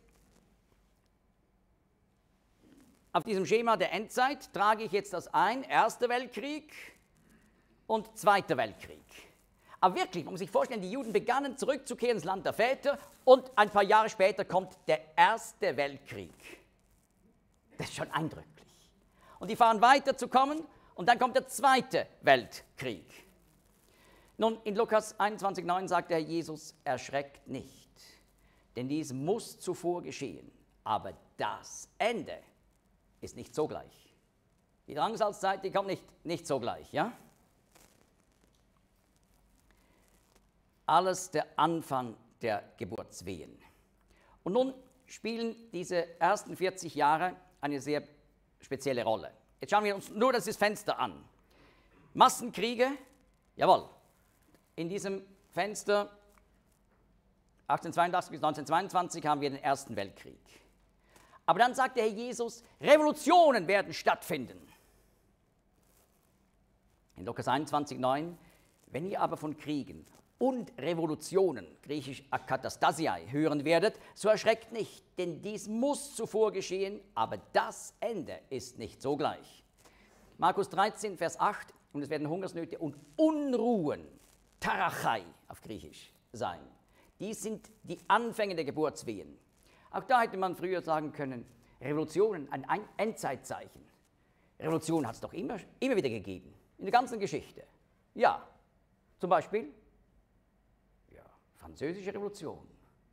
auf diesem Schema der Endzeit trage ich jetzt das ein, Erster Weltkrieg und Zweiter Weltkrieg. Aber wirklich, man muss sich vorstellen, die Juden begannen zurückzukehren ins Land der Väter und ein paar Jahre später kommt der Erste Weltkrieg. Das ist schon eindrücklich. Und die fahren weiter zu kommen und dann kommt der Zweite Weltkrieg. Nun, in Lukas 21,9 sagt der Herr Jesus, erschreckt nicht, denn dies muss zuvor geschehen, aber das Ende ist nicht sogleich. Die Drangsalzzeit, die kommt nicht sogleich, ja? Alles der Anfang der Geburtswehen. Und nun spielen diese ersten 40 Jahre eine sehr spezielle Rolle. Jetzt schauen wir uns nur das Fenster an. Massenkriege, jawohl, in diesem Fenster 1882 bis 1922 haben wir den Ersten Weltkrieg. Aber dann sagt der Herr Jesus, Revolutionen werden stattfinden. In Lukas 21,9, wenn ihr aber von Kriegen und Revolutionen, griechisch Akatastasiai, hören werdet, so erschreckt nicht, denn dies muss zuvor geschehen, aber das Ende ist nicht sogleich. Markus 13, Vers 8, und es werden Hungersnöte und Unruhen, Tarachai auf Griechisch, sein. Dies sind die Anfänge der Geburtswehen. Auch da hätte man früher sagen können, Revolutionen, ein Endzeitzeichen. Revolution hat es doch immer wieder gegeben, in der ganzen Geschichte. Ja, zum Beispiel, ja, Französische Revolution,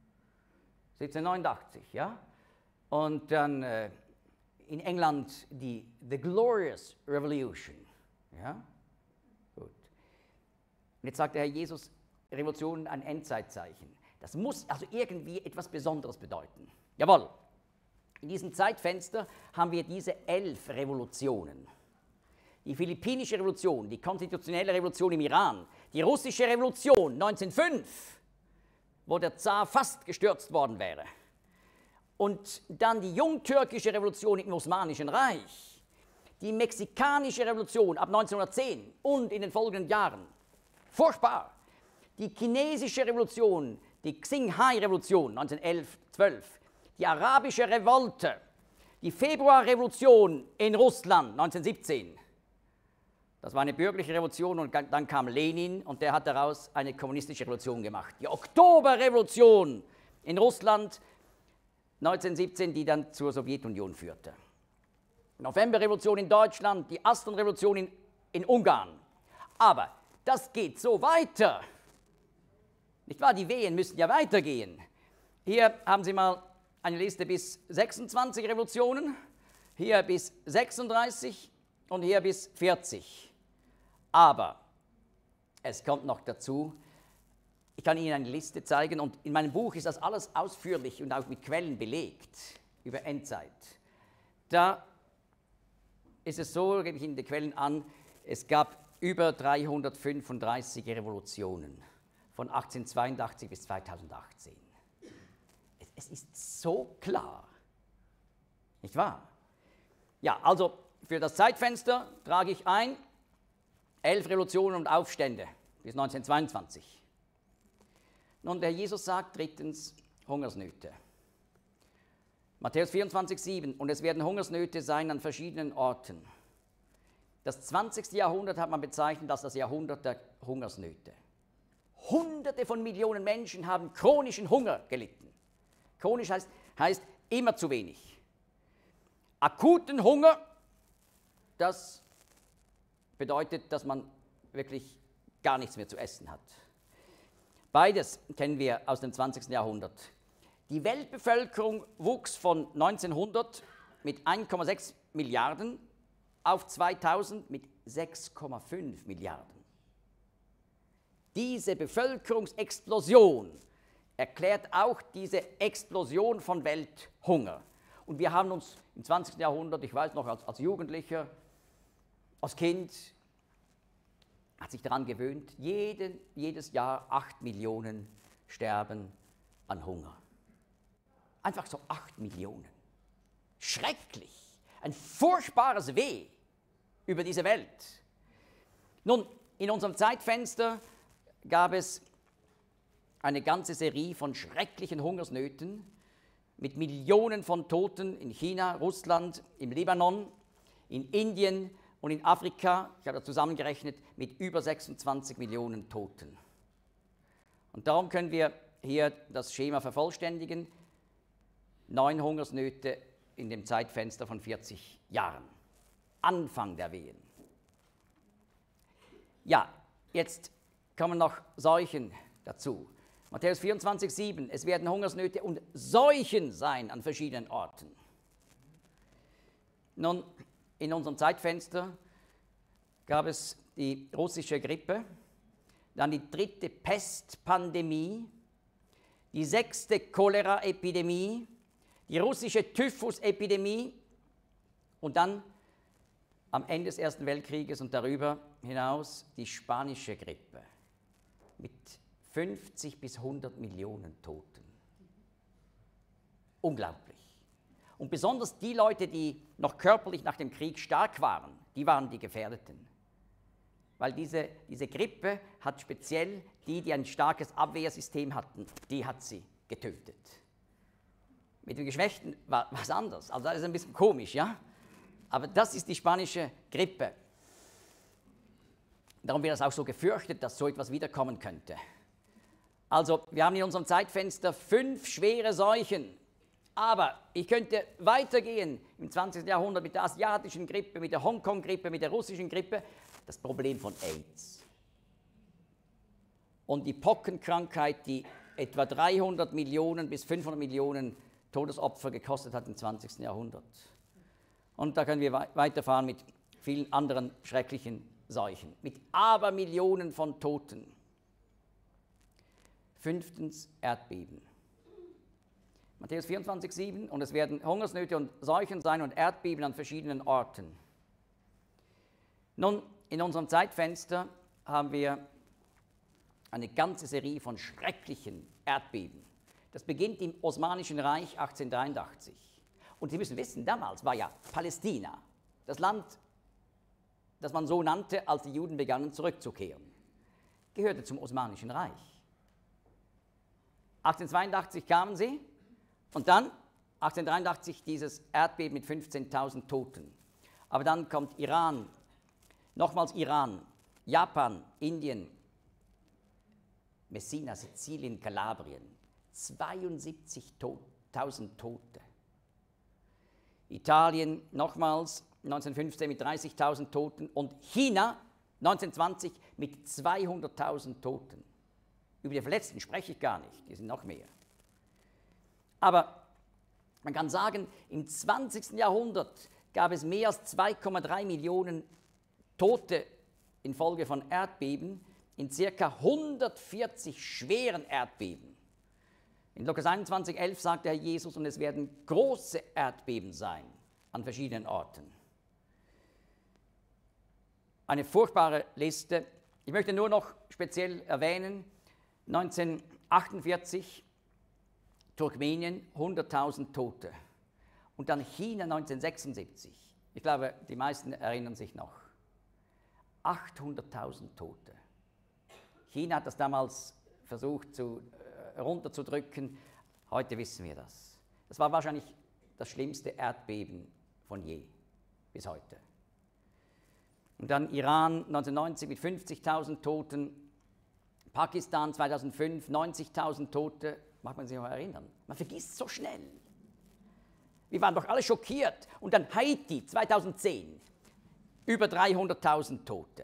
1789, ja. Und dann in England die The Glorious Revolution, ja. Gut. Und jetzt sagt der Herr Jesus, Revolution ein Endzeitzeichen. Das muss also irgendwie etwas Besonderes bedeuten. Jawohl, in diesem Zeitfenster haben wir diese 11 Revolutionen. Die philippinische Revolution, die konstitutionelle Revolution im Iran, die russische Revolution 1905, wo der Zar fast gestürzt worden wäre. Und dann die jungtürkische Revolution im Osmanischen Reich, die mexikanische Revolution ab 1910 und in den folgenden Jahren. Furchtbar. Die chinesische Revolution, die Xinhai-Revolution 1911-12, die arabische Revolte, die Februarrevolution in Russland 1917. Das war eine bürgerliche Revolution und dann kam Lenin und der hat daraus eine kommunistische Revolution gemacht. Die Oktoberrevolution in Russland 1917, die dann zur Sowjetunion führte. Novemberrevolution in Deutschland, die Asternrevolution in Ungarn. Aber das geht so weiter. Nicht wahr? Die Wehen müssen ja weitergehen. Hier haben Sie mal eine Liste bis 26 Revolutionen, hier bis 36 und hier bis 40. Aber es kommt noch dazu, ich kann Ihnen eine Liste zeigen und in meinem Buch ist das alles ausführlich und auch mit Quellen belegt über Endzeit. Da ist es so, gebe ich Ihnen die Quellen an, es gab über 335 Revolutionen. Von 1882 bis 2018. Es ist so klar, nicht wahr? Ja, also für das Zeitfenster trage ich ein 11 Revolutionen und Aufstände bis 1922. Nun, der Jesus sagt drittens Hungersnöte. Matthäus 24,7: Und es werden Hungersnöte sein an verschiedenen Orten. Das 20. Jahrhundert hat man bezeichnet als das Jahrhundert der Hungersnöte. Hunderte von Millionen Menschen haben chronischen Hunger gelitten. Chronisch heißt immer zu wenig. Akuten Hunger, das bedeutet, dass man wirklich gar nichts mehr zu essen hat. Beides kennen wir aus dem 20. Jahrhundert. Die Weltbevölkerung wuchs von 1900 mit 1,6 Milliarden auf 2000 mit 6,5 Milliarden. Diese Bevölkerungsexplosion erklärt auch diese Explosion von Welthunger. Und wir haben uns im 20. Jahrhundert, ich weiß noch als Jugendlicher, als Kind, hat sich daran gewöhnt, jedes Jahr 8 Millionen sterben an Hunger. Einfach so 8 Millionen. Schrecklich. Ein furchtbares Weh über diese Welt. Nun, in unserem Zeitfenster gab es eine ganze Serie von schrecklichen Hungersnöten mit Millionen von Toten in China, Russland, im Libanon, in Indien und in Afrika. Ich habe das zusammengerechnet mit über 26 Millionen Toten. Und darum können wir hier das Schema vervollständigen. 9 Hungersnöte in dem Zeitfenster von 40 Jahren. Anfang der Wehen. Ja, jetzt kommen noch Seuchen dazu. Matthäus 24,7: Es werden Hungersnöte und Seuchen sein an verschiedenen Orten. Nun, in unserem Zeitfenster gab es die russische Grippe, dann die 3. Pestpandemie, die 6. Cholera-Epidemie, die russische Typhusepidemie und dann am Ende des Ersten Weltkrieges und darüber hinaus die spanische Grippe mit 50 bis 100 Millionen Toten. Unglaublich. Und besonders die Leute, die noch körperlich nach dem Krieg stark waren die Gefährdeten. Weil diese Grippe hat speziell die ein starkes Abwehrsystem hatten, die hat sie getötet. Mit den Geschwächten war was anderes. Also das ist ein bisschen komisch, ja? Aber das ist die spanische Grippe. Darum wird es auch so gefürchtet, dass so etwas wiederkommen könnte. Also, wir haben in unserem Zeitfenster 5 schwere Seuchen. Aber ich könnte weitergehen im 20. Jahrhundert mit der asiatischen Grippe, mit der Hongkong-Grippe, mit der russischen Grippe. Das Problem von AIDS. Und die Pockenkrankheit, die etwa 300 Millionen bis 500 Millionen Todesopfer gekostet hat im 20. Jahrhundert. Und da können wir weiterfahren mit vielen anderen schrecklichen Seuchen, mit Abermillionen von Toten. 5. Erdbeben. Matthäus 24,7: Und es werden Hungersnöte und Seuchen sein und Erdbeben an verschiedenen Orten. Nun, in unserem Zeitfenster haben wir eine ganze Serie von schrecklichen Erdbeben. Das beginnt im Osmanischen Reich 1883. Und Sie müssen wissen, damals war ja Palästina das Land, das man so nannte, als die Juden begannen zurückzukehren, gehörte zum Osmanischen Reich. 1882 kamen sie und dann 1883 dieses Erdbeben mit 15.000 Toten. Aber dann kommt Iran, nochmals Iran, Japan, Indien, Messina, Sizilien, Kalabrien, 72.000 Tote. Italien nochmals 1915 mit 30.000 Toten und China 1920 mit 200.000 Toten. Über die Verletzten spreche ich gar nicht, die sind noch mehr. Aber man kann sagen, im 20. Jahrhundert gab es mehr als 2,3 Millionen Tote infolge von Erdbeben in ca. 140 schweren Erdbeben. In Lukas 21,11 sagt der Herr Jesus, und es werden große Erdbeben sein an verschiedenen Orten. Eine furchtbare Liste. Ich möchte nur noch speziell erwähnen, 1948 Turkmenien, 100.000 Tote. Und dann China 1976, Ich glaube, die meisten erinnern sich noch. 800.000 Tote. China hat das damals versucht runterzudrücken. Heute wissen wir das. Das war wahrscheinlich das schlimmste Erdbeben von je, bis heute. Und dann Iran 1990 mit 50.000 Toten, Pakistan 2005 90.000 Tote, mag man sich noch erinnern. Man vergisst so schnell. Wir waren doch alle schockiert. Und dann Haiti 2010, über 300.000 Tote.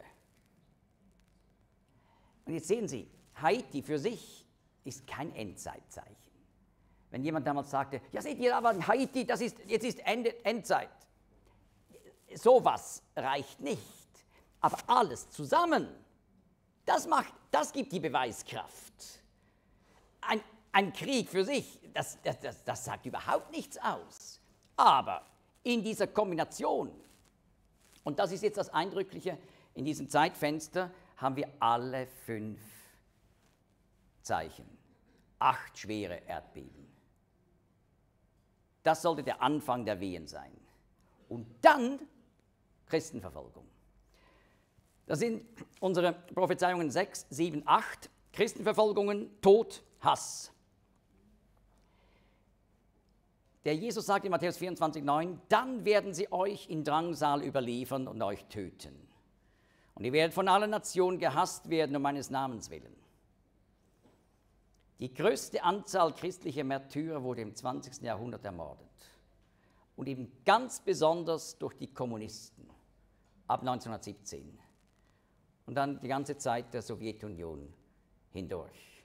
Und jetzt sehen Sie, Haiti für sich ist kein Endzeitzeichen. Wenn jemand damals sagte, ja seht ihr, aber Haiti, jetzt ist Endzeit. Sowas reicht nicht. Aber alles zusammen, das gibt die Beweiskraft. Ein Krieg für sich, das sagt überhaupt nichts aus. Aber in dieser Kombination, und das ist jetzt das Eindrückliche, in diesem Zeitfenster haben wir alle 5 Zeichen. 8 schwere Erdbeben. Das sollte der Anfang der Wehen sein. Und dann Christenverfolgung. Das sind unsere Prophezeiungen 6, 7, 8. Christenverfolgungen, Tod, Hass. Der Jesus sagt in Matthäus 24, 9, dann werden sie euch in Drangsal überliefern und euch töten. Und ihr werdet von allen Nationen gehasst werden um meines Namens willen. Die größte Anzahl christlicher Märtyrer wurde im 20. Jahrhundert ermordet. Und eben ganz besonders durch die Kommunisten ab 1917. Und dann die ganze Zeit der Sowjetunion hindurch.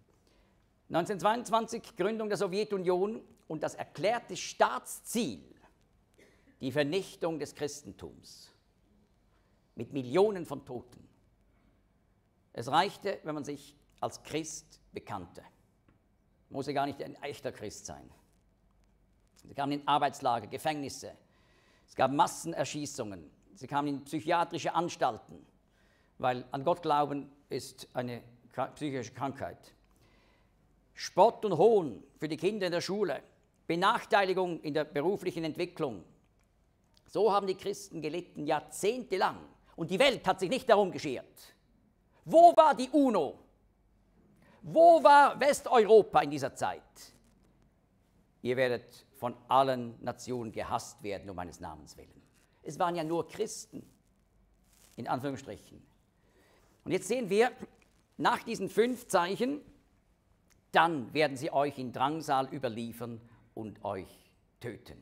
1922 Gründung der Sowjetunion und das erklärte Staatsziel, die Vernichtung des Christentums mit Millionen von Toten. Es reichte, wenn man sich als Christ bekannte. Muss ja gar nicht ein echter Christ sein. Sie kamen in Arbeitslager, Gefängnisse, es gab Massenerschießungen, sie kamen in psychiatrische Anstalten, weil an Gott glauben ist eine psychische Krankheit. Spott und Hohn für die Kinder in der Schule, Benachteiligung in der beruflichen Entwicklung. So haben die Christen gelitten, jahrzehntelang. Und die Welt hat sich nicht darum geschert. Wo war die UNO? Wo war Westeuropa in dieser Zeit? Ihr werdet von allen Nationen gehasst werden um meines Namens willen. Es waren ja nur Christen, in Anführungsstrichen. Und jetzt sehen wir, nach diesen 5 Zeichen, dann werden sie euch in Drangsal überliefern und euch töten.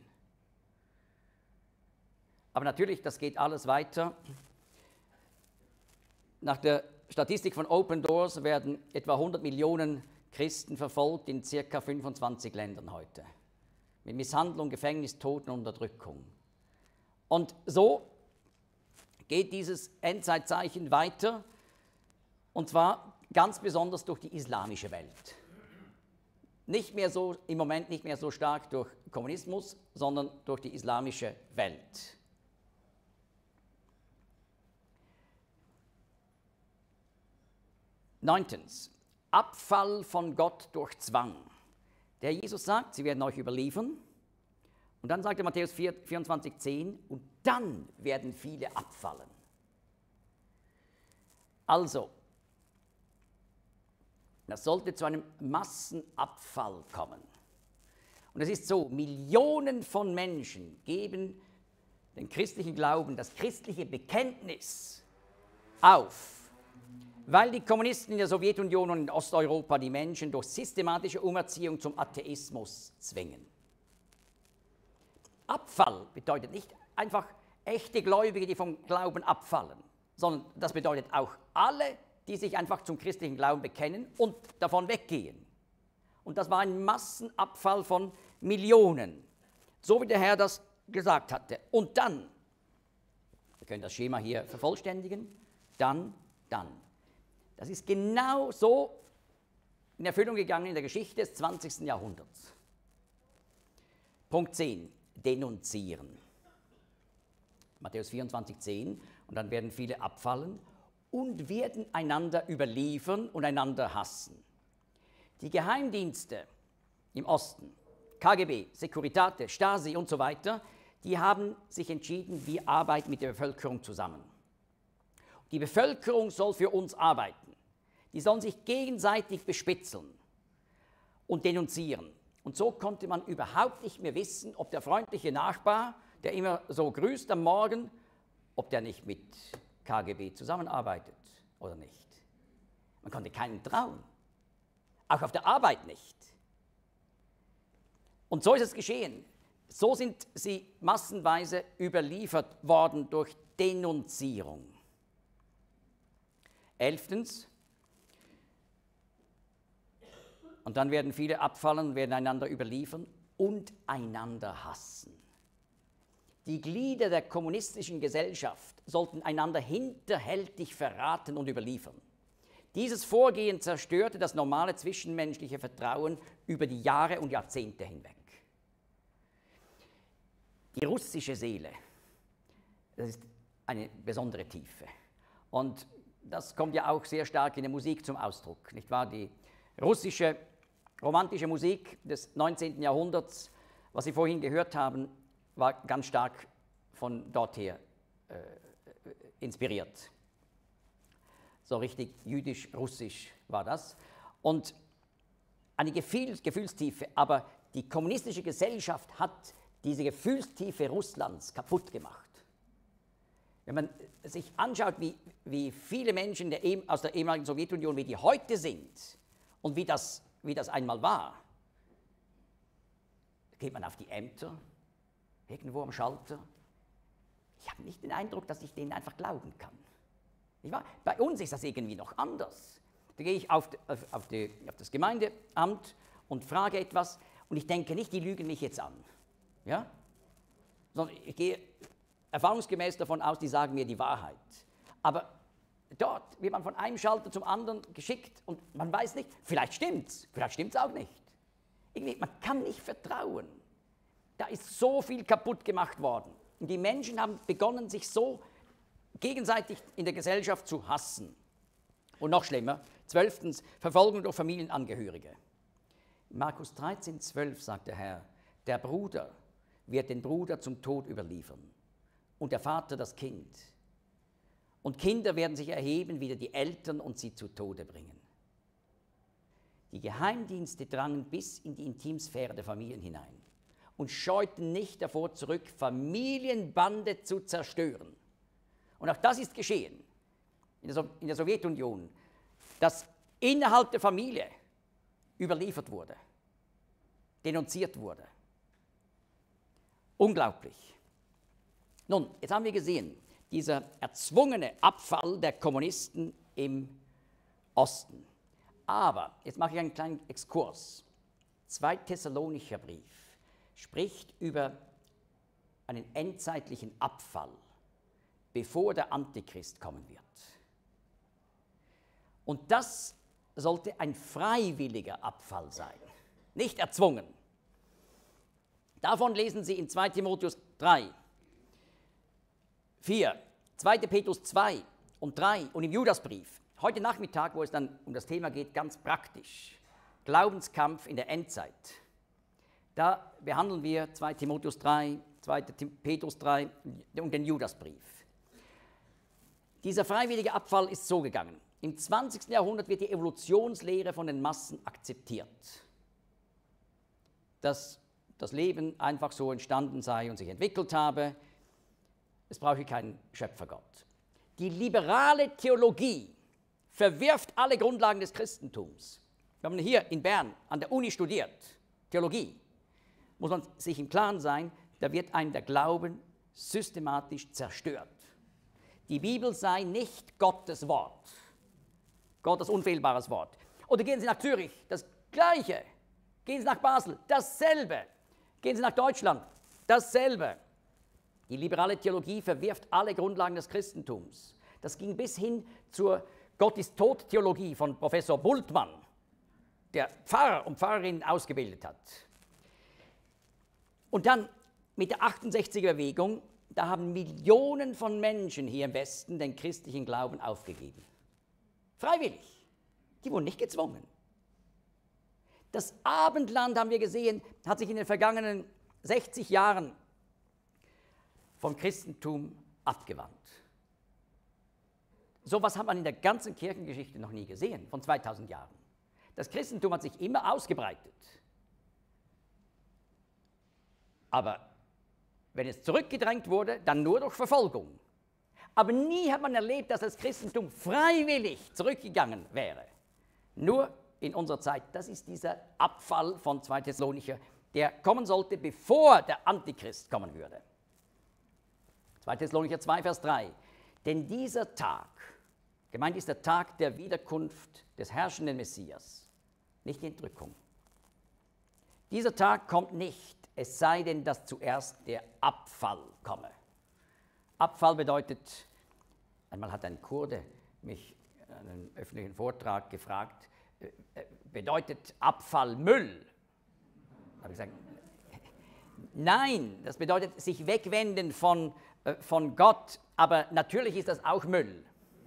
Aber natürlich, das geht alles weiter. Nach der Statistik von Open Doors werden etwa 100 Millionen Christen verfolgt in ca. 25 Ländern heute. Mit Misshandlung, Gefängnis, Tod und Unterdrückung. Und so geht dieses Endzeitzeichen weiter, und zwar ganz besonders durch die islamische Welt. Nicht mehr so, im Moment nicht mehr so stark durch Kommunismus, sondern durch die islamische Welt. Neuntens, Abfall von Gott durch Zwang. Der Jesus sagt, sie werden euch überliefern. Und dann sagt er Matthäus 24, 10, und dann werden viele abfallen. Also, das sollte zu einem Massenabfall kommen. Und es ist so, Millionen von Menschen geben den christlichen Glauben, das christliche Bekenntnis auf, weil die Kommunisten in der Sowjetunion und in Osteuropa die Menschen durch systematische Umerziehung zum Atheismus zwingen. Abfall bedeutet nicht einfach echte Gläubige, die vom Glauben abfallen, sondern das bedeutet auch alle, die sich einfach zum christlichen Glauben bekennen und davon weggehen. Und das war ein Massenabfall von Millionen, so wie der Herr das gesagt hatte. Und dann, wir können das Schema hier vervollständigen, dann. Das ist genau so in Erfüllung gegangen in der Geschichte des 20. Jahrhunderts. Punkt 10, denunzieren. Matthäus 24, 10, und dann werden viele abfallen und werden einander überliefern und einander hassen. Die Geheimdienste im Osten, KGB, Securitate, Stasi und so weiter, die haben sich entschieden, wir arbeiten mit der Bevölkerung zusammen. Die Bevölkerung soll für uns arbeiten. Die sollen sich gegenseitig bespitzeln und denunzieren. Und so konnte man überhaupt nicht mehr wissen, ob der freundliche Nachbar, der immer so grüßt am Morgen, ob der nicht mit KGB zusammenarbeitet oder nicht. Man konnte keinem trauen. Auch auf der Arbeit nicht. Und so ist es geschehen. So sind sie massenweise überliefert worden durch Denunzierung. 11. Und dann werden viele abfallen, werden einander überliefern und einander hassen. Die Glieder der kommunistischen Gesellschaft sollten einander hinterhältig verraten und überliefern. Dieses Vorgehen zerstörte das normale zwischenmenschliche Vertrauen über die Jahre und Jahrzehnte hinweg. Die russische Seele, das ist eine besondere Tiefe. Und das kommt ja auch sehr stark in der Musik zum Ausdruck, nicht wahr? Die russische romantische Musik des 19. Jahrhunderts, was Sie vorhin gehört haben, war ganz stark von dort her inspiriert. So richtig jüdisch-russisch war das. Und eine Gefühlstiefe, aber die kommunistische Gesellschaft hat diese Gefühlstiefe Russlands kaputt gemacht. Wenn man sich anschaut, wie viele Menschen aus der ehemaligen Sowjetunion, wie die heute sind und wie das einmal war, geht man auf die Ämter, irgendwo am Schalter. Ich habe nicht den Eindruck, dass ich denen einfach glauben kann. Nicht wahr? Bei uns ist das irgendwie noch anders. Da gehe ich auf das Gemeindeamt und frage etwas und ich denke nicht, die lügen mich jetzt an. Ja? Sondern ich gehe erfahrungsgemäß davon aus, die sagen mir die Wahrheit. Aber dort wird man von einem Schalter zum anderen geschickt und man weiß nicht, vielleicht stimmt's auch nicht. Irgendwie, man kann nicht vertrauen. Da ist so viel kaputt gemacht worden. Und die Menschen haben begonnen, sich so gegenseitig in der Gesellschaft zu hassen. Und noch schlimmer, 12. Verfolgung durch Familienangehörige. In Markus 13,12 sagt der Herr, der Bruder wird den Bruder zum Tod überliefern und der Vater das Kind. Und Kinder werden sich erheben wider die Eltern und sie zu Tode bringen. Die Geheimdienste drangen bis in die Intimsphäre der Familien hinein und scheuten nicht davor zurück, Familienbande zu zerstören. Und auch das ist geschehen in der Sowjetunion, dass innerhalb der Familie überliefert wurde, denunziert wurde. Unglaublich. Nun, jetzt haben wir gesehen, dieser erzwungene Abfall der Kommunisten im Osten. Aber, jetzt mache ich einen kleinen Exkurs. 2. Thessalonicher Brief spricht über einen endzeitlichen Abfall, bevor der Antichrist kommen wird. Und das sollte ein freiwilliger Abfall sein, nicht erzwungen. Davon lesen Sie in 2 Timotheus 3, 4, 2. Petrus 2 und 3 und im Judasbrief. Heute Nachmittag, wo es dann um das Thema geht, ganz praktisch. Glaubenskampf in der Endzeit. Da behandeln wir 2 Timotheus 3, 2. Petrus 3 und den Judasbrief. Dieser freiwillige Abfall ist so gegangen. Im 20. Jahrhundert wird die Evolutionslehre von den Massen akzeptiert. Dass das Leben einfach so entstanden sei und sich entwickelt habe. Es brauche keinen Schöpfergott. Die liberale Theologie verwirft alle Grundlagen des Christentums. Wenn man hier in Bern an der Uni studiert, Theologie, muss man sich im Klaren sein, da wird einem der Glauben systematisch zerstört. Die Bibel sei nicht Gottes Wort, Gottes unfehlbares Wort. Oder gehen Sie nach Zürich, das Gleiche. Gehen Sie nach Basel, dasselbe. Gehen Sie nach Deutschland, dasselbe. Die liberale Theologie verwirft alle Grundlagen des Christentums. Das ging bis hin zur Gott ist tot Theologie von Professor Bultmann, der Pfarrer und Pfarrerinnen ausgebildet hat. Und dann mit der 68er-Bewegung, da haben Millionen von Menschen hier im Westen den christlichen Glauben aufgegeben. Freiwillig. Die wurden nicht gezwungen. Das Abendland, haben wir gesehen, hat sich in den vergangenen 60 Jahren vom Christentum abgewandt. So etwas hat man in der ganzen Kirchengeschichte noch nie gesehen, von 2000 Jahren. Das Christentum hat sich immer ausgebreitet. Aber wenn es zurückgedrängt wurde, dann nur durch Verfolgung. Aber nie hat man erlebt, dass das Christentum freiwillig zurückgegangen wäre. Nur in unserer Zeit, das ist dieser Abfall von 2. Thessalonicher, der kommen sollte, bevor der Antichrist kommen würde. 2. Thessalonicher 2, Vers 3. Denn dieser Tag, gemeint ist der Tag der Wiederkunft des herrschenden Messias, nicht die Entrückung. Dieser Tag kommt nicht, es sei denn, dass zuerst der Abfall komme. Abfall bedeutet, einmal hat ein Kurde mich in einem öffentlichen Vortrag gefragt, bedeutet Abfall Müll? Da habe ich gesagt, nein, das bedeutet sich wegwenden von Gott, aber natürlich ist das auch Müll.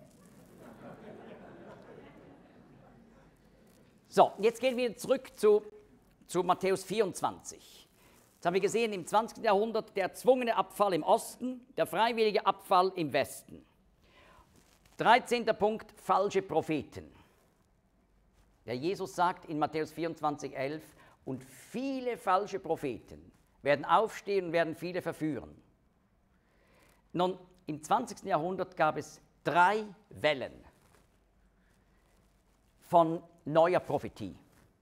So, jetzt gehen wir zurück zu Matthäus 24. Jetzt haben wir gesehen, im 20. Jahrhundert der erzwungene Abfall im Osten, der freiwillige Abfall im Westen. 13. Punkt, falsche Propheten. Der Jesus sagt in Matthäus 24, 11, und viele falsche Propheten werden aufstehen und werden viele verführen. Nun, im 20. Jahrhundert gab es 3 Wellen von neuer Prophetie.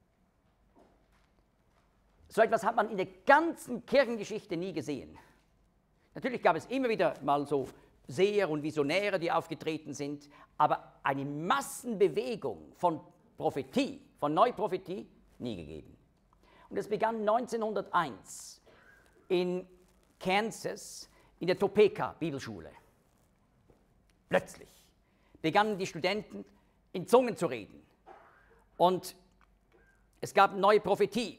So etwas hat man in der ganzen Kirchengeschichte nie gesehen. Natürlich gab es immer wieder mal so Seher und Visionäre, die aufgetreten sind, aber eine Massenbewegung von Prophetie, von Neuprophetie, nie gegeben. Und es begann 1901 in Kansas in der Topeka Bibelschule. Plötzlich begannen die Studenten in Zungen zu reden und es gab neue Prophetie.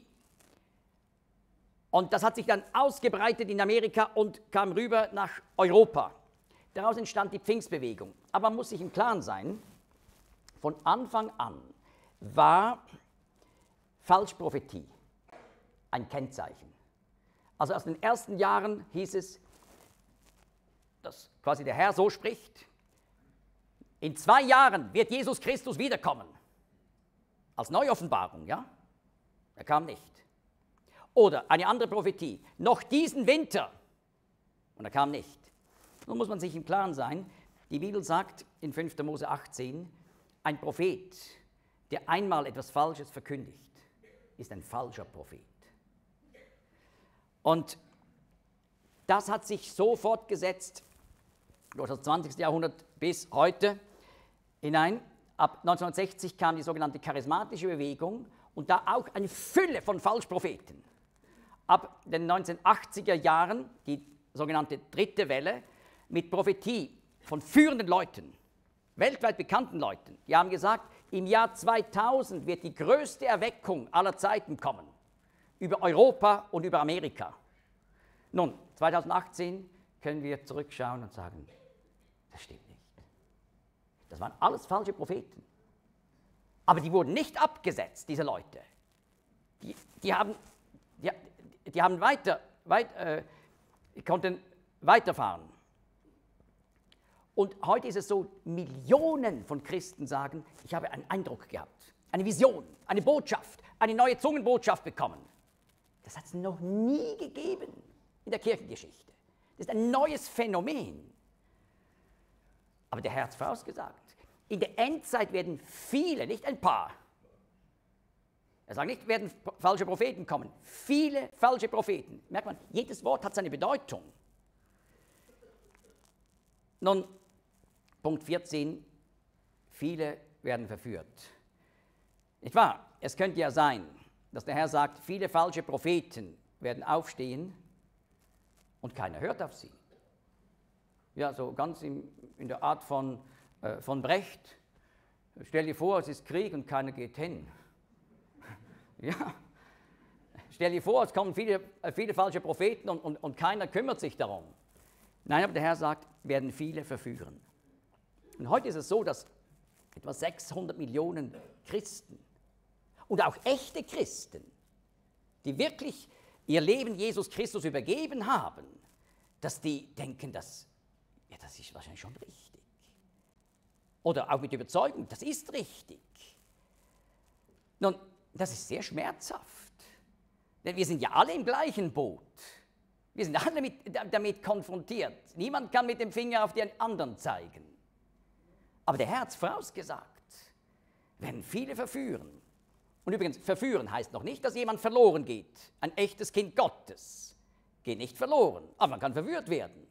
Und das hat sich dann ausgebreitet in Amerika und kam rüber nach Europa. Daraus entstand die Pfingstbewegung. Aber man muss sich im Klaren sein, von Anfang an war Falschprophetie ein Kennzeichen. Also aus den ersten Jahren hieß es, dass quasi der Herr so spricht, in 2 Jahren wird Jesus Christus wiederkommen. Als Neuoffenbarung, ja? Er kam nicht. Oder eine andere Prophetie, noch diesen Winter. Und er kam nicht. Nun muss man sich im Klaren sein, die Bibel sagt in 5. Mose 18, ein Prophet, der einmal etwas Falsches verkündigt, ist ein falscher Prophet. Und das hat sich so fortgesetzt, durch das 20. Jahrhundert bis heute hinein. Ab 1960 kam die sogenannte charismatische Bewegung und da auch eine Fülle von Falschpropheten. Ab den 1980er Jahren die sogenannte dritte Welle mit Prophetie von führenden Leuten, weltweit bekannten Leuten. Die haben gesagt, im Jahr 2000 wird die größte Erweckung aller Zeiten kommen, über Europa und über Amerika. Nun, 2018 können wir zurückschauen und sagen, das stimmt nicht. Das waren alles falsche Propheten. Aber die wurden nicht abgesetzt, diese Leute. Die konnten weiterfahren. Und heute ist es so, Millionen von Christen sagen, ich habe einen Eindruck gehabt, eine Vision, eine Botschaft, eine neue Zungenbotschaft bekommen. Das hat es noch nie gegeben in der Kirchengeschichte. Das ist ein neues Phänomen. Aber der Herr hat es vorausgesagt. In der Endzeit werden viele, nicht ein paar, er sagt nicht, werden falsche Propheten kommen, viele falsche Propheten. Merkt man, jedes Wort hat seine Bedeutung. Nun, Punkt 14, viele werden verführt. Nicht wahr? Es könnte ja sein, dass der Herr sagt, viele falsche Propheten werden aufstehen und keiner hört auf sie. Ja, so ganz in der Art von Brecht. Stell dir vor, es ist Krieg und keiner geht hin. Ja, stell dir vor, es kommen viele falsche Propheten und keiner kümmert sich darum. Nein, aber der Herr sagt, werden viele verführen. Und heute ist es so, dass etwa 600 Millionen Christen und auch echte Christen, die wirklich ihr Leben Jesus Christus übergeben haben, dass die denken, das ist wahrscheinlich schon richtig. Oder auch mit Überzeugung, das ist richtig. Nun, das ist sehr schmerzhaft, denn wir sind ja alle im gleichen Boot. Wir sind alle damit konfrontiert. Niemand kann mit dem Finger auf den anderen zeigen. Aber der Herr hat es vorausgesagt, werden viele verführen. Und übrigens, verführen heißt noch nicht, dass jemand verloren geht. Ein echtes Kind Gottes geht nicht verloren, aber man kann verführt werden.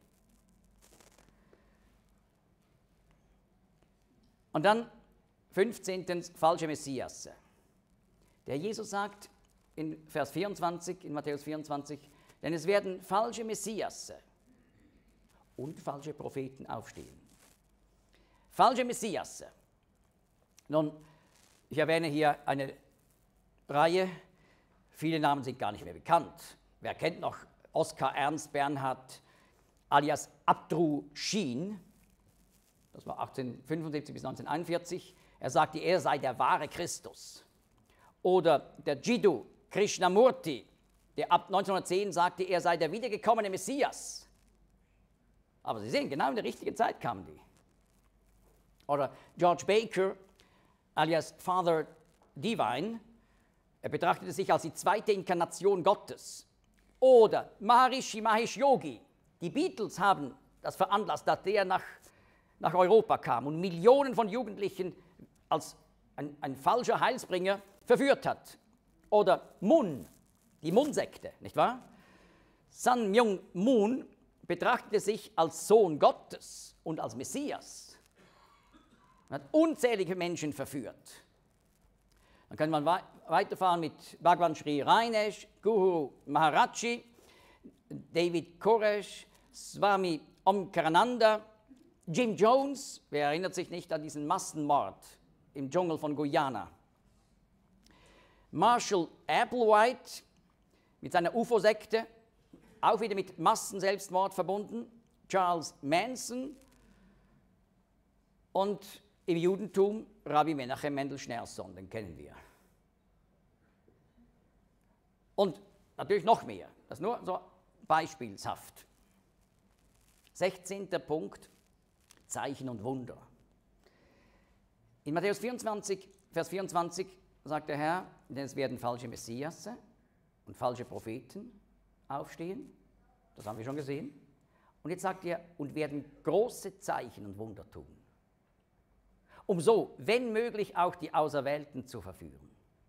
Und dann 15. falsche Messias. Der Jesus sagt in Vers 24, in Matthäus 24, denn es werden falsche Messias und falsche Propheten aufstehen. Falsche Messias. Nun, ich erwähne hier eine Reihe, viele Namen sind gar nicht mehr bekannt. Wer kennt noch Oskar Ernst Bernhard alias Abdru Shin? Das war 1875 bis 1941. Er sagte, er sei der wahre Christus. Oder der Jiddu Krishnamurti, der ab 1910 sagte, er sei der wiedergekommene Messias. Aber Sie sehen, genau in der richtigen Zeit kamen die. Oder George Baker, alias Father Divine, er betrachtete sich als die zweite Inkarnation Gottes. Oder Maharishi Mahesh Yogi, die Beatles haben das veranlasst, dass der nach Europa kam und Millionen von Jugendlichen als ein falscher Heilsbringer verführt hat. Oder Mun, die Mun-Sekte, nicht wahr? Sun Myung Moon betrachtete sich als Sohn Gottes und als Messias. Er hat unzählige Menschen verführt. Dann kann man weiterfahren mit Bhagwan Sri Rainesh, Guru Maharaji, David Koresh, Swami Omkarananda, Jim Jones, wer erinnert sich nicht an diesen Massenmord im Dschungel von Guyana? Marshall Applewhite mit seiner UFO-Sekte, auch wieder mit Massenselbstmord verbunden. Charles Manson und im Judentum Rabbi Menachem Mendel Schneerson, den kennen wir. Und natürlich noch mehr, das ist nur so beispielshaft. 16. Punkt, Zeichen und Wunder. In Matthäus 24, Vers 24 sagt der Herr, denn es werden falsche Messias und falsche Propheten aufstehen, das haben wir schon gesehen. Und jetzt sagt er, und werden große Zeichen und Wunder tun, um so, wenn möglich, auch die Auserwählten zu verführen.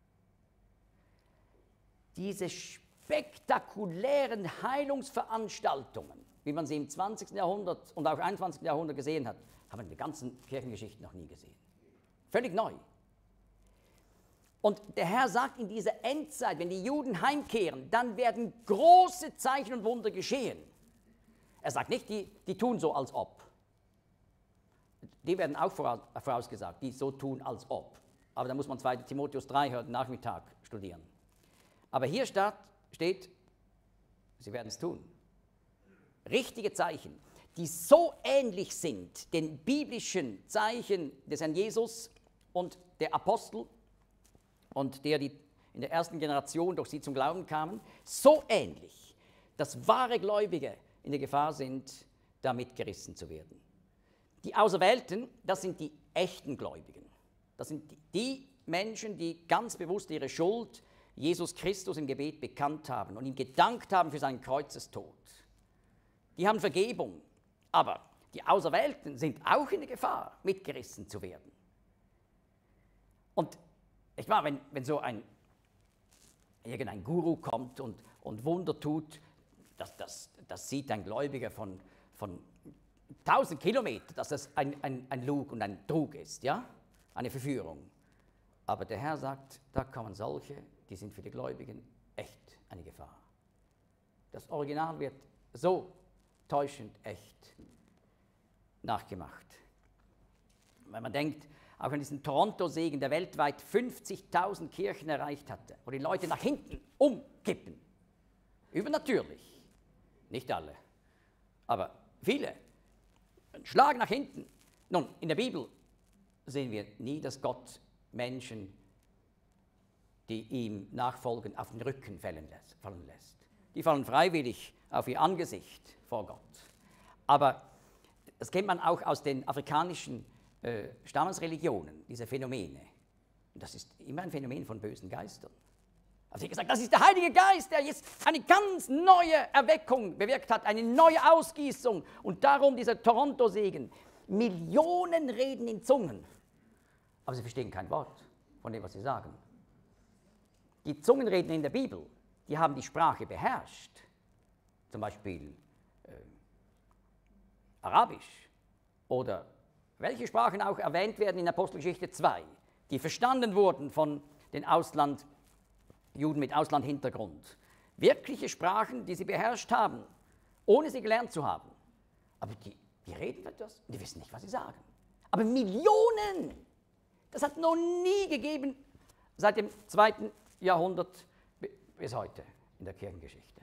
Diese spektakulären Heilungsveranstaltungen, wie man sie im 20. Jahrhundert und auch 21. Jahrhundert gesehen hat, haben wir in der ganzen Kirchengeschichte noch nie gesehen. Völlig neu. Und der Herr sagt in dieser Endzeit, wenn die Juden heimkehren, dann werden große Zeichen und Wunder geschehen. Er sagt nicht, die tun so, als ob. Die werden auch vorausgesagt, die so tun, als ob. Aber da muss man 2. Timotheus 3 heute Nachmittag studieren. Aber hier steht, sie werden es tun. Richtige Zeichen, die so ähnlich sind den biblischen Zeichen des Herrn Jesus und der Apostel und die in der ersten Generation durch sie zum Glauben kamen, so ähnlich, dass wahre Gläubige in der Gefahr sind, damit gerissen zu werden. Die Auserwählten, das sind die echten Gläubigen. Das sind die Menschen, die ganz bewusst ihre Schuld Jesus Christus im Gebet bekannt haben und ihm gedankt haben für seinen Kreuzestod. Die haben Vergebung, aber die Auserwählten sind auch in der Gefahr, mitgerissen zu werden. Und ich meine, wenn so irgendein Guru kommt und Wunder tut, das sieht ein Gläubiger von 1000 Kilometern, dass das ein Lug und ein Trug ist, ja? Eine Verführung. Aber der Herr sagt, da kommen solche, die sind für die Gläubigen echt eine Gefahr. Das Original wird so täuschend echt nachgemacht. Wenn man denkt, auch an diesen Toronto-Segen, der weltweit 50.000 Kirchen erreicht hatte, wo die Leute nach hinten umkippen. Übernatürlich. Nicht alle, aber viele. Ein Schlag nach hinten. Nun, in der Bibel sehen wir nie, dass Gott Menschen, die ihm nachfolgen, auf den Rücken fallen lässt. Die fallen freiwillig auf ihr Angesicht vor Gott. Aber das kennt man auch aus den afrikanischen Stammesreligionen, diese Phänomene. Und das ist immer ein Phänomen von bösen Geistern. Also sie hat gesagt, das ist der Heilige Geist, der jetzt eine ganz neue Erweckung bewirkt hat, eine neue Ausgießung. Und darum dieser Toronto-Segen. Millionen reden in Zungen, aber sie verstehen kein Wort von dem, was sie sagen. Die Zungenredner in der Bibel, die haben die Sprache beherrscht. Zum Beispiel Arabisch oder welche Sprachen auch erwähnt werden in Apostelgeschichte 2, die verstanden wurden von den Juden mit Auslandhintergrund. Wirkliche Sprachen, die sie beherrscht haben, ohne sie gelernt zu haben. Aber die reden etwas und die wissen nicht, was sie sagen. Aber Millionen! Das hat noch nie gegeben seit dem 2. Jahrhundert bis heute in der Kirchengeschichte.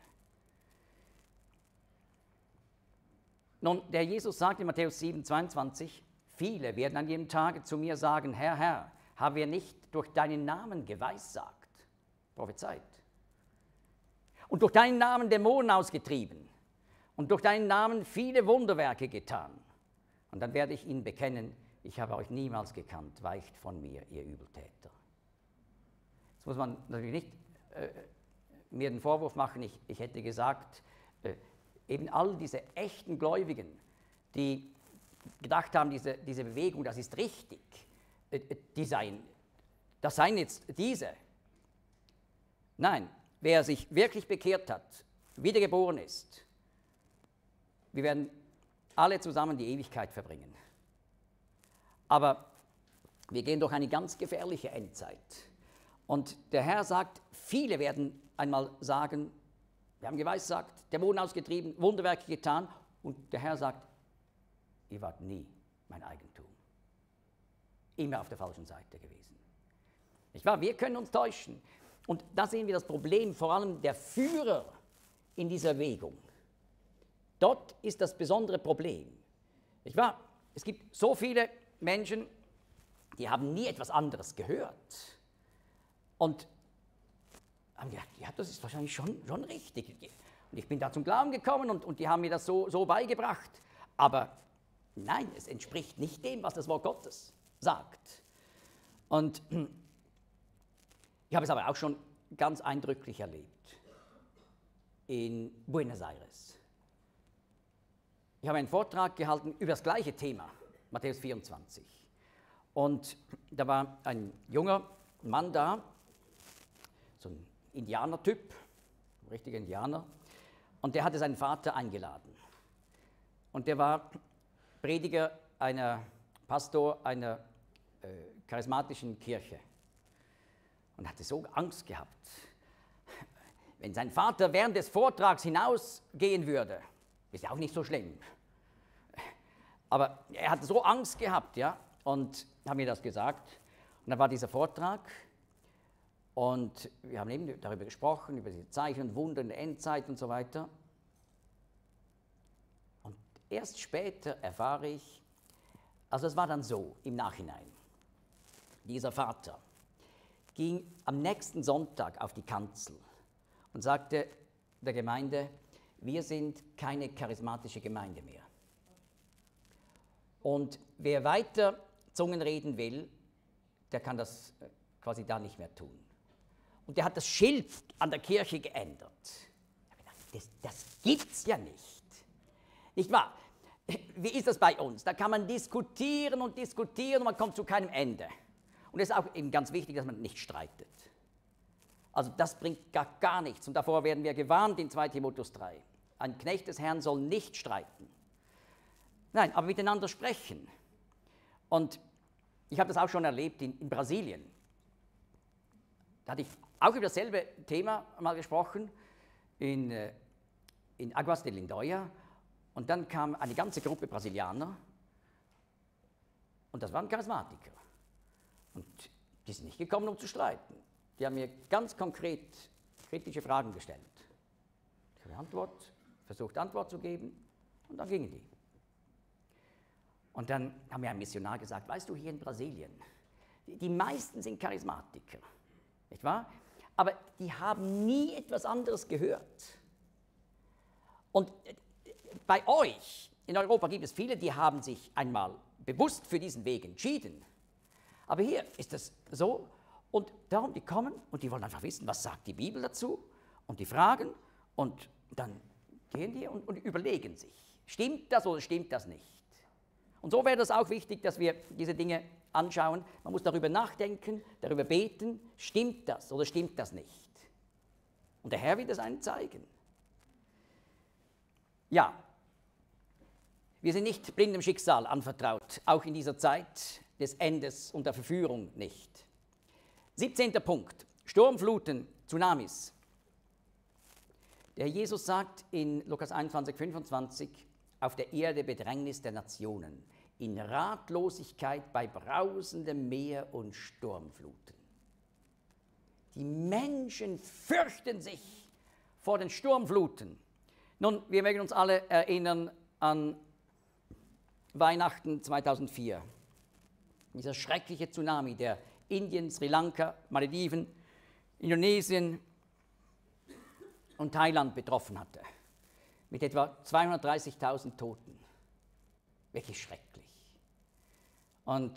Nun, der Jesus sagt in Matthäus 7, 22, viele werden an jedem Tage zu mir sagen, Herr, Herr, haben wir nicht durch deinen Namen geweissagt, prophezeit, und durch deinen Namen Dämonen ausgetrieben und durch deinen Namen viele Wunderwerke getan. Und dann werde ich ihnen bekennen, ich habe euch niemals gekannt, weicht von mir, ihr Übeltäter. Jetzt muss man natürlich nicht mir den Vorwurf machen, ich hätte gesagt, eben all diese echten Gläubigen, die gedacht haben, diese Bewegung, das ist richtig, das seien jetzt diese. Nein, wer sich wirklich bekehrt hat, wiedergeboren ist, wir werden alle zusammen die Ewigkeit verbringen. Aber wir gehen durch eine ganz gefährliche Endzeit. Und der Herr sagt, viele werden einmal sagen, wir haben geweissagt, Dämonen ausgetrieben, Wunderwerke getan. Und der Herr sagt, ihr wart nie mein Eigentum. Immer auf der falschen Seite gewesen. Nicht wahr? Wir können uns täuschen. Und da sehen wir das Problem, vor allem der Führer in dieser Bewegung. Dort ist das besondere Problem. Nicht wahr? Es gibt so viele Menschen, die haben nie etwas anderes gehört. Und haben gedacht, ja, das ist wahrscheinlich schon richtig. Und ich bin da zum Glauben gekommen und die haben mir das so beigebracht. Aber nein, es entspricht nicht dem, was das Wort Gottes sagt. Und ich habe es aber auch schon ganz eindrücklich erlebt. In Buenos Aires. Ich habe einen Vortrag gehalten über das gleiche Thema, Matthäus 24. Und da war ein junger Mann da, so ein Indianertyp, ein richtiger Indianer, und der hatte seinen Vater eingeladen. Und der war Prediger, Pastor einer charismatischen Kirche. Und hatte so Angst gehabt, wenn sein Vater während des Vortrags hinausgehen würde, ist ja auch nicht so schlimm. Aber er hatte so Angst gehabt, ja, und hat mir das gesagt. Und dann war dieser Vortrag und wir haben eben darüber gesprochen, über die Zeichen und Wunder in der Endzeit und so weiter. Und erst später erfahre ich, also es war dann so im Nachhinein, dieser Vater ging am nächsten Sonntag auf die Kanzel und sagte der Gemeinde, wir sind keine charismatische Gemeinde mehr. Und wer weiter Zungen reden will, der kann das quasi da nicht mehr tun. Und der hat das Schild an der Kirche geändert. Das gibt's ja nicht. Nicht wahr? Wie ist das bei uns? Da kann man diskutieren und diskutieren und man kommt zu keinem Ende. Und es ist auch eben ganz wichtig, dass man nicht streitet. Also das bringt gar nichts. Und davor werden wir gewarnt in 2 Timotheus 3. Ein Knecht des Herrn soll nicht streiten. Nein, aber miteinander sprechen. Und ich habe das auch schon erlebt in Brasilien. Da hatte ich auch über dasselbe Thema mal gesprochen, in Águas de Lindóia. Und dann kam eine ganze Gruppe Brasilianer. Und das waren Charismatiker. Und die sind nicht gekommen, um zu streiten. Die haben mir ganz konkret kritische Fragen gestellt. Ich habe versucht, Antwort zu geben und dann gingen die. Und dann haben mir ein Missionar gesagt, weißt du, hier in Brasilien, die meisten sind Charismatiker, nicht wahr? Aber die haben nie etwas anderes gehört. Und bei euch in Europa gibt es viele, die haben sich einmal bewusst für diesen Weg entschieden. Aber hier ist es so, und darum, die kommen und die wollen einfach wissen, was sagt die Bibel dazu, und die fragen, und dann gehen die und überlegen sich, stimmt das oder stimmt das nicht? Und so wäre es auch wichtig, dass wir diese Dinge anschauen. Man muss darüber nachdenken, darüber beten, stimmt das oder stimmt das nicht? Und der Herr wird es einem zeigen. Ja, wir sind nicht blindem Schicksal anvertraut, auch in dieser Zeit des Endes und der Verführung nicht. 17. Punkt, Sturmfluten, Tsunamis. Der Jesus sagt in Lukas 21, 25, auf der Erde Bedrängnis der Nationen, in Ratlosigkeit bei brausendem Meer und Sturmfluten. Die Menschen fürchten sich vor den Sturmfluten. Nun, wir mögen uns alle erinnern an Weihnachten 2004. Dieser schreckliche Tsunami, der Indien, Sri Lanka, Malediven, Indonesien und Thailand betroffen hatte, mit etwa 230.000 Toten. Wirklich schrecklich. Und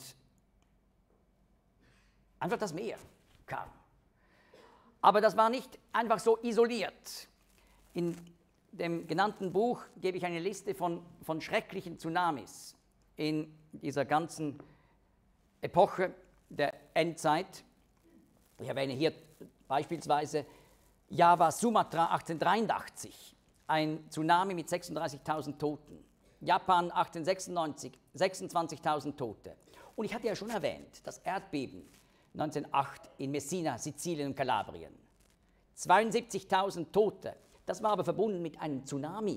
einfach das Meer kam. Aber das war nicht einfach so isoliert. In dem genannten Buch gebe ich eine Liste von schrecklichen Tsunamis in dieser ganzen Epoche der Endzeit. Ich erwähne hier beispielsweise Java, Sumatra 1883, ein Tsunami mit 36.000 Toten. Japan 1896, 26.000 Tote. Und ich hatte ja schon erwähnt, das Erdbeben 1908 in Messina, Sizilien und Kalabrien. 72.000 Tote. Das war aber verbunden mit einem Tsunami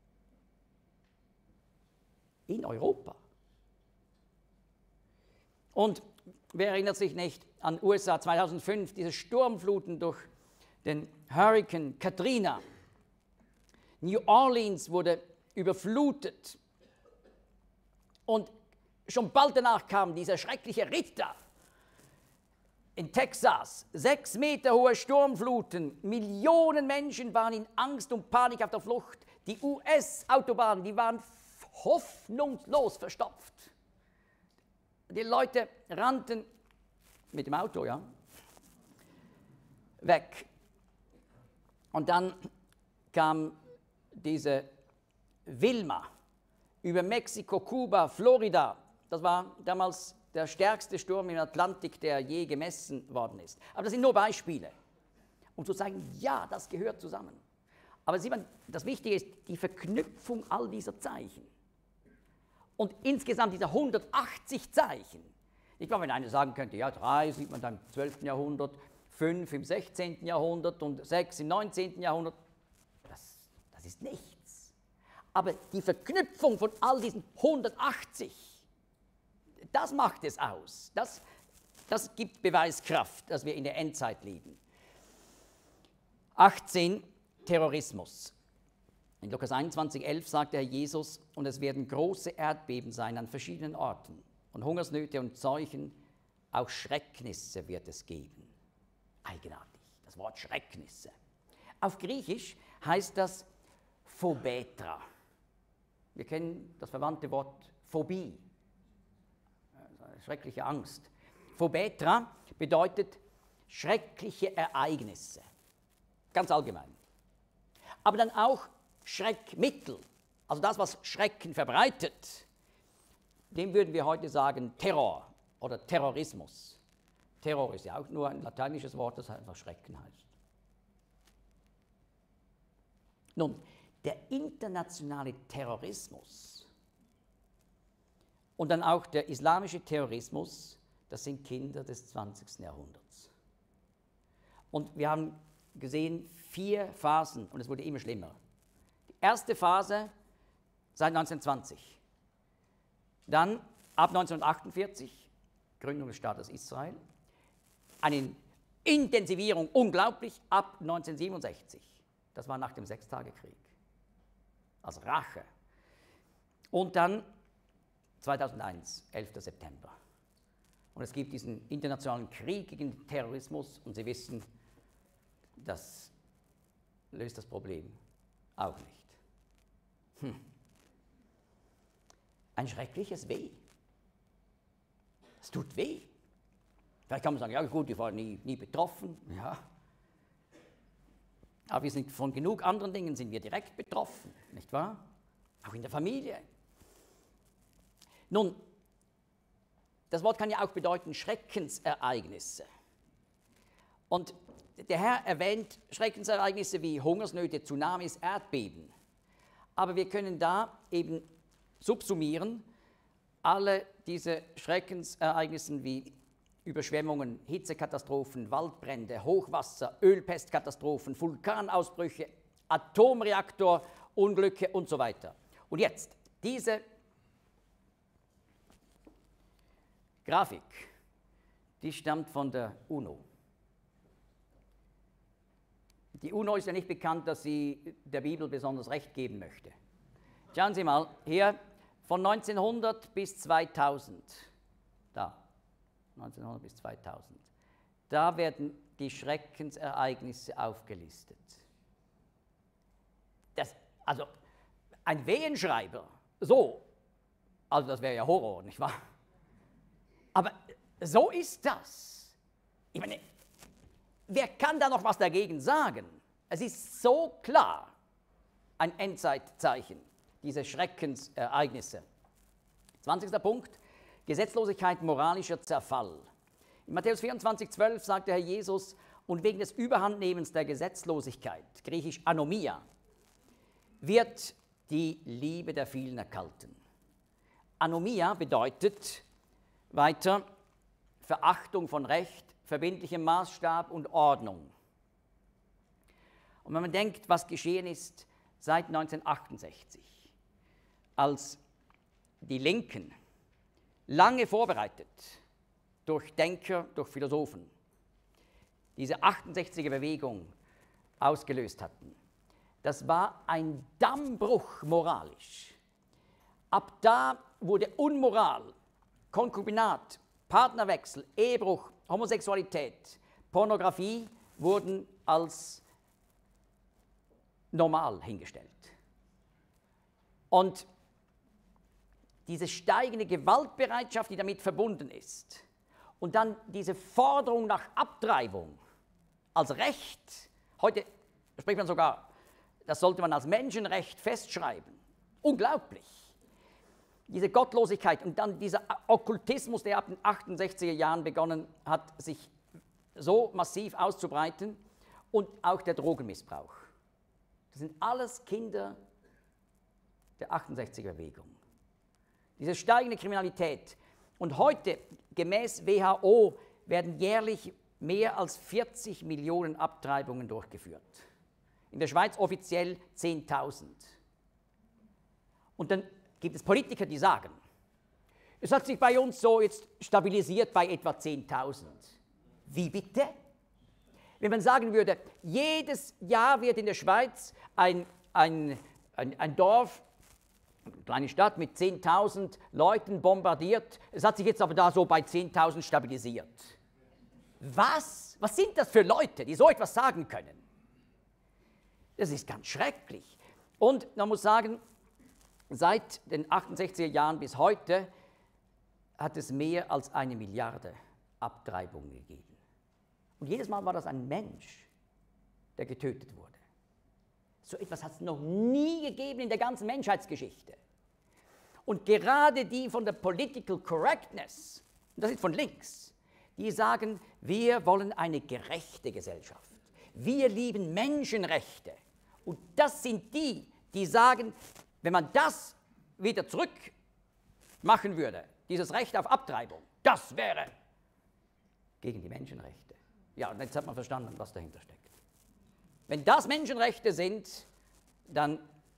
in Europa. Und wer erinnert sich nicht an USA 2005, diese Sturmfluten durch den Hurrikan Katrina. New Orleans wurde überflutet. Und schon bald danach kam dieser schreckliche Rita in Texas. 6 Meter hohe Sturmfluten. Millionen Menschen waren in Angst und Panik auf der Flucht. Die US-Autobahnen, die waren hoffnungslos verstopft. Die Leute rannten mit dem Auto, ja, weg. Und dann kam diese Wilma über Mexiko, Kuba, Florida. Das war damals der stärkste Sturm im Atlantik, der je gemessen worden ist. Aber das sind nur Beispiele, um zu sagen, ja, das gehört zusammen. Aber sieht man, das Wichtige ist die Verknüpfung all dieser Zeichen. Und insgesamt dieser 180 Zeichen. Nicht wahr, wenn einer sagen könnte, ja, 3 sieht man dann im 12. Jahrhundert, 5 im 16. Jahrhundert und 6 im 19. Jahrhundert. Das ist nichts. Aber die Verknüpfung von all diesen 180, das macht es aus. Das gibt Beweiskraft, dass wir in der Endzeit leben. 18, Terrorismus. In Lukas 21, 11 sagt der Herr Jesus, und es werden große Erdbeben sein an verschiedenen Orten und Hungersnöte und Seuchen, auch Schrecknisse wird es geben. Eigenartig, das Wort Schrecknisse. Auf Griechisch heißt das Phobetra. Wir kennen das verwandte Wort Phobie, also schreckliche Angst. Phobetra bedeutet schreckliche Ereignisse, ganz allgemein. Aber dann auch Schreckmittel, also das, was Schrecken verbreitet, dem würden wir heute sagen Terror oder Terrorismus. Terror ist ja auch nur ein lateinisches Wort, das einfach Schrecken heißt. Nun, der internationale Terrorismus und dann auch der islamische Terrorismus, das sind Kinder des 20. Jahrhunderts. Und wir haben gesehen 4 Phasen und es wurde immer schlimmer. Die erste Phase seit 1920. Dann ab 1948, Gründung des Staates Israel, eine Intensivierung unglaublich ab 1967. Das war nach dem Sechstagekrieg. Als Rache. Und dann 2001, 11. September. Und es gibt diesen internationalen Krieg gegen den Terrorismus und Sie wissen, das löst das Problem auch nicht. Ein schreckliches Weh. Es tut weh. Vielleicht kann man sagen, ja gut, ich war nie betroffen. Ja. Aber wir sind von genug anderen Dingen sind wir direkt betroffen, nicht wahr? Auch in der Familie. Nun, das Wort kann ja auch bedeuten Schreckensereignisse. Und der Herr erwähnt Schreckensereignisse wie Hungersnöte, Tsunamis, Erdbeben. Aber wir können da eben subsumieren, alle diese Schreckensereignisse wie Überschwemmungen, Hitzekatastrophen, Waldbrände, Hochwasser, Ölpestkatastrophen, Vulkanausbrüche, Atomreaktorunglücke und so weiter. Und jetzt, diese Grafik, die stammt von der UNO. Die UNO ist ja nicht bekannt, dass sie der Bibel besonders Recht geben möchte. Schauen Sie mal, hier von 1900 bis 2000, da, 1900 bis 2000, da werden die Schreckensereignisse aufgelistet. Also ein Wehenschreiber, so, also das wäre ja Horror, nicht wahr? Aber so ist das. Ich meine, wer kann da noch was dagegen sagen? Es ist so klar ein Endzeitzeichen, diese Schreckensereignisse. 20. Punkt, Gesetzlosigkeit, moralischer Zerfall. In Matthäus 24,12 sagt der Herr Jesus, und wegen des Überhandnehmens der Gesetzlosigkeit, griechisch Anomia, wird die Liebe der vielen erkalten. Anomia bedeutet weiter Verachtung von Recht, verbindlichem Maßstab und Ordnung. Und wenn man denkt, was geschehen ist seit 1968, als die Linken, lange vorbereitet durch Denker, durch Philosophen, diese 68er Bewegung ausgelöst hatten, das war ein Dammbruch moralisch. Ab da wurde Unmoral, Konkubinat, Partnerwechsel, Ehebruch, Homosexualität, Pornografie wurden als normal hingestellt. Und diese steigende Gewaltbereitschaft, die damit verbunden ist, und dann diese Forderung nach Abtreibung als Recht, heute spricht man sogar, das sollte man als Menschenrecht festschreiben. Unglaublich. Diese Gottlosigkeit und dann dieser Okkultismus, der ab den 68er Jahren begonnen hat, sich so massiv auszubreiten, und auch der Drogenmissbrauch. Das sind alles Kinder der 68er Bewegung. Diese steigende Kriminalität. Und heute, gemäß WHO, werden jährlich mehr als 40 Millionen Abtreibungen durchgeführt. In der Schweiz offiziell 10.000. Und dann gibt es Politiker, die sagen, es hat sich bei uns so jetzt stabilisiert bei etwa 10.000. Wie bitte? Wenn man sagen würde, jedes Jahr wird in der Schweiz ein Dorf, eine kleine Stadt mit 10.000 Leuten bombardiert, es hat sich jetzt aber da so bei 10.000 stabilisiert. Was? Was sind das für Leute, die so etwas sagen können? Das ist ganz schrecklich. Und man muss sagen, seit den 68er Jahren bis heute hat es mehr als 1 Milliarde Abtreibungen gegeben. Und jedes Mal war das ein Mensch, der getötet wurde. So etwas hat es noch nie gegeben in der ganzen Menschheitsgeschichte. Und gerade die von der Political Correctness, das ist von links, die sagen, wir wollen eine gerechte Gesellschaft. Wir lieben Menschenrechte. Und das sind die, die sagen, wenn man das wieder zurück machen würde, dieses Recht auf Abtreibung, das wäre gegen die Menschenrechte. Ja, und jetzt hat man verstanden, was dahinter steckt. Wenn das Menschenrechte sind, dann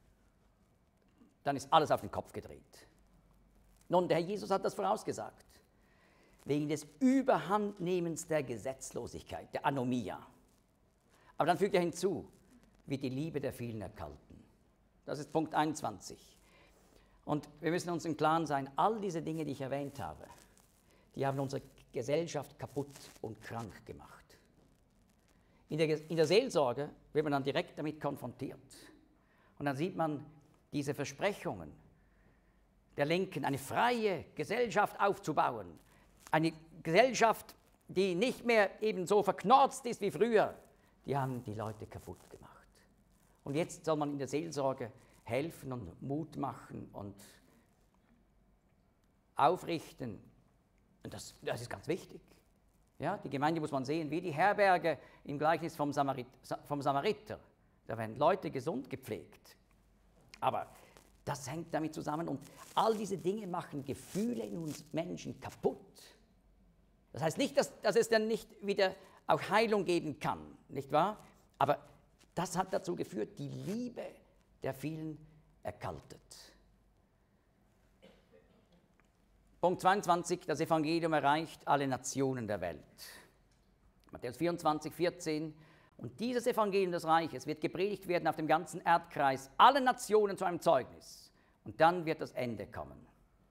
ist alles auf den Kopf gedreht. Nun, der Herr Jesus hat das vorausgesagt. Wegen des Überhandnehmens der Gesetzlosigkeit, der Anomia. Aber dann fügt er hinzu, wird die Liebe der vielen erkalten. Das ist Punkt 21. Und wir müssen uns im Klaren sein, all diese Dinge, die ich erwähnt habe, die haben unsere Gesellschaft kaputt und krank gemacht. In der Seelsorge wird man dann direkt damit konfrontiert. Und dann sieht man, diese Versprechungen der Linken, eine freie Gesellschaft aufzubauen, eine Gesellschaft, die nicht mehr eben so verknorzt ist wie früher, die haben die Leute kaputt gemacht. Und jetzt soll man in der Seelsorge helfen und Mut machen und aufrichten. Und das ist ganz wichtig. Ja, die Gemeinde muss man sehen, wie die Herberge im Gleichnis vom Samariter. Da werden Leute gesund gepflegt. Aber das hängt damit zusammen und all diese Dinge machen Gefühle in uns Menschen kaputt. Das heißt nicht, dass es dann nicht wieder auch Heilung geben kann, nicht wahr? Aber das hat dazu geführt, die Liebe der vielen erkaltet. Punkt 22, das Evangelium erreicht alle Nationen der Welt. Matthäus 24, 14. Und dieses Evangelium des Reiches wird gepredigt werden auf dem ganzen Erdkreis, alle Nationen zu einem Zeugnis. Und dann wird das Ende kommen.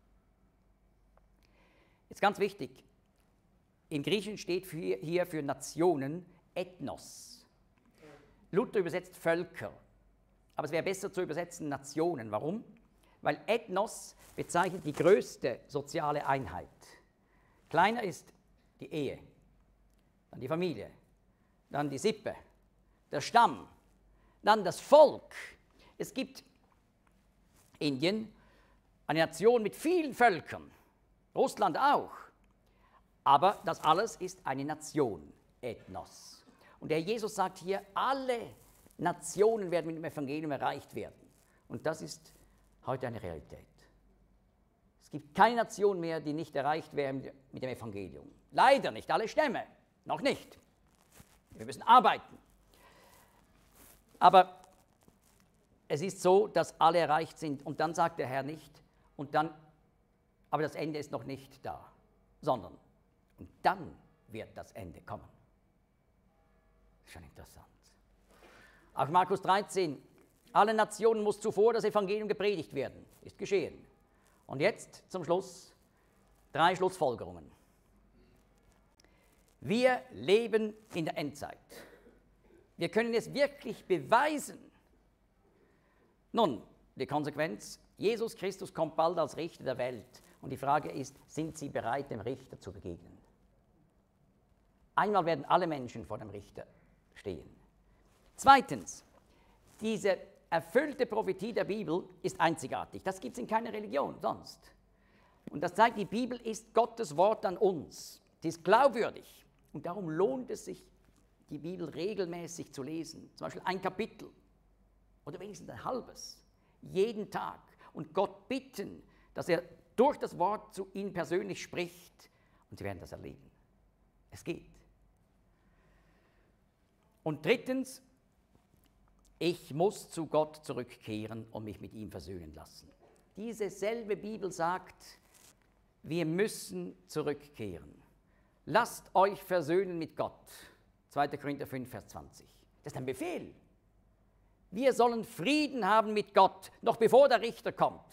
Jetzt ganz wichtig, im Griechischen steht hier für Nationen Ethnos. Luther übersetzt Völker, aber es wäre besser zu übersetzen Nationen. Warum? Weil Ethnos bezeichnet die größte soziale Einheit. Kleiner ist die Ehe, dann die Familie, dann die Sippe, der Stamm, dann das Volk. Es gibt Indien eine Nation mit vielen Völkern, Russland auch, aber das alles ist eine Nation, Ethnos. Und der Jesus sagt hier, alle Nationen werden mit dem Evangelium erreicht werden. Und das ist heute eine Realität. Es gibt keine Nation mehr, die nicht erreicht wäre mit dem Evangelium. Leider nicht alle Stämme, noch nicht. Wir müssen arbeiten. Aber es ist so, dass alle erreicht sind und dann sagt der Herr nicht, aber das Ende ist noch nicht da, sondern und dann wird das Ende kommen. Das ist schon interessant. Auch Markus 13, alle Nationen muss zuvor das Evangelium gepredigt werden. Ist geschehen. Und jetzt zum Schluss 3 Schlussfolgerungen. Wir leben in der Endzeit. Wir können es wirklich beweisen. Nun, die Konsequenz, Jesus Christus kommt bald als Richter der Welt. Und die Frage ist, sind Sie bereit, dem Richter zu begegnen? Einmal werden alle Menschen vor dem Richter stehen. Zweitens, diese erfüllte Prophetie der Bibel ist einzigartig. Das gibt es in keiner Religion sonst. Und das zeigt, die Bibel ist Gottes Wort an uns. Sie ist glaubwürdig. Und darum lohnt es sich, die Bibel regelmäßig zu lesen. Zum Beispiel ein Kapitel oder wenigstens ein halbes. Jeden Tag. Und Gott bitten, dass er durch das Wort zu ihnen persönlich spricht. Und sie werden das erleben. Es geht. Und drittens, ich muss zu Gott zurückkehren und mich mit ihm versöhnen lassen. Diese selbe Bibel sagt, wir müssen zurückkehren. Lasst euch versöhnen mit Gott. 2. Korinther 5, Vers 20. Das ist ein Befehl. Wir sollen Frieden haben mit Gott, noch bevor der Richter kommt.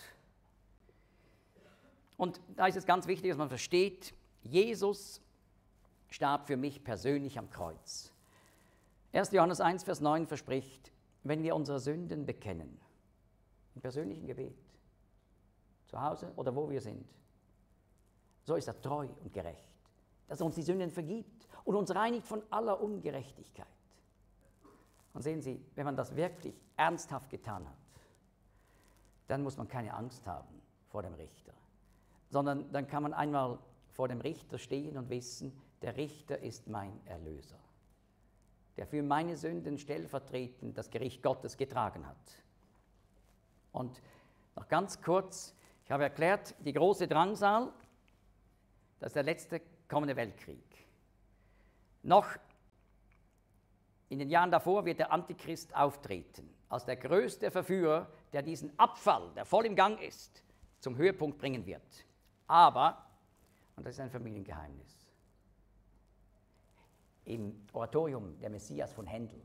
Und da ist es ganz wichtig, dass man versteht, Jesus starb für mich persönlich am Kreuz. 1. Johannes 1, Vers 9 verspricht, wenn wir unsere Sünden bekennen, im persönlichen Gebet, zu Hause oder wo wir sind, so ist er treu und gerecht, dass er uns die Sünden vergibt und uns reinigt von aller Ungerechtigkeit. Und sehen Sie, wenn man das wirklich ernsthaft getan hat, dann muss man keine Angst haben vor dem Richter, sondern dann kann man einmal vor dem Richter stehen und wissen, der Richter ist mein Erlöser, der für meine Sünden stellvertretend das Gericht Gottes getragen hat. Und noch ganz kurz, ich habe erklärt, die große Drangsal, das ist der letzte kommende Weltkrieg. Noch in den Jahren davor wird der Antichrist auftreten, als der größte Verführer, der diesen Abfall, der voll im Gang ist, zum Höhepunkt bringen wird. Aber, und das ist ein Familiengeheimnis, im Oratorium Der Messias von Händel,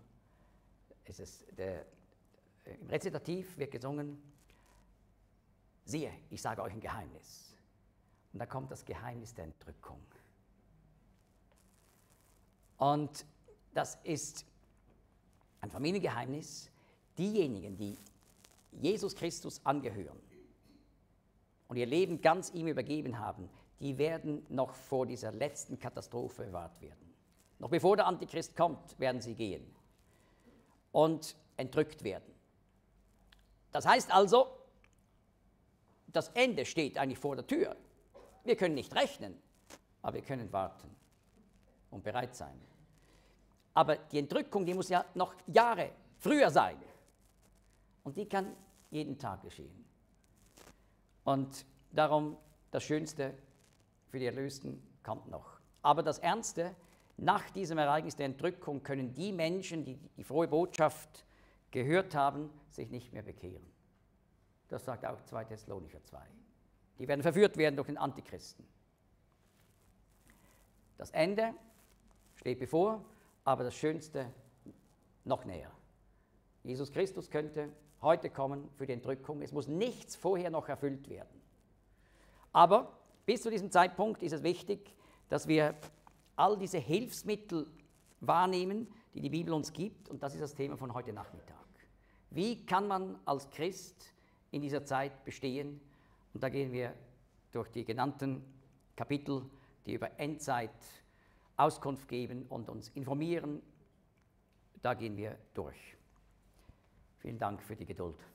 im Rezitativ wird gesungen, siehe, ich sage euch ein Geheimnis. Und da kommt das Geheimnis der Entrückung. Und das ist ein Familiengeheimnis. Diejenigen, die Jesus Christus angehören und ihr Leben ganz ihm übergeben haben, die werden noch vor dieser letzten Katastrophe bewahrt werden. Noch bevor der Antichrist kommt, werden sie gehen und entrückt werden. Das heißt also, das Ende steht eigentlich vor der Tür. Wir können nicht rechnen, aber wir können warten und bereit sein. Aber die Entrückung, die muss ja noch Jahre früher sein. Und die kann jeden Tag geschehen. Und darum, das Schönste für die Erlösten kommt noch. Aber das Ernste, nach diesem Ereignis der Entrückung können die Menschen, die die frohe Botschaft gehört haben, sich nicht mehr bekehren. Das sagt auch 2 Thessalonicher 2. Die werden verführt werden durch den Antichristen. Das Ende steht bevor, aber das Schönste noch näher. Jesus Christus könnte heute kommen für die Entrückung. Es muss nichts vorher noch erfüllt werden. Aber bis zu diesem Zeitpunkt ist es wichtig, dass wir all diese Hilfsmittel wahrnehmen, die die Bibel uns gibt. Und das ist das Thema von heute Nachmittag. Wie kann man als Christ in dieser Zeit bestehen? Und da gehen wir durch die genannten Kapitel, die über Endzeit Auskunft geben und uns informieren. Da gehen wir durch. Vielen Dank für die Geduld.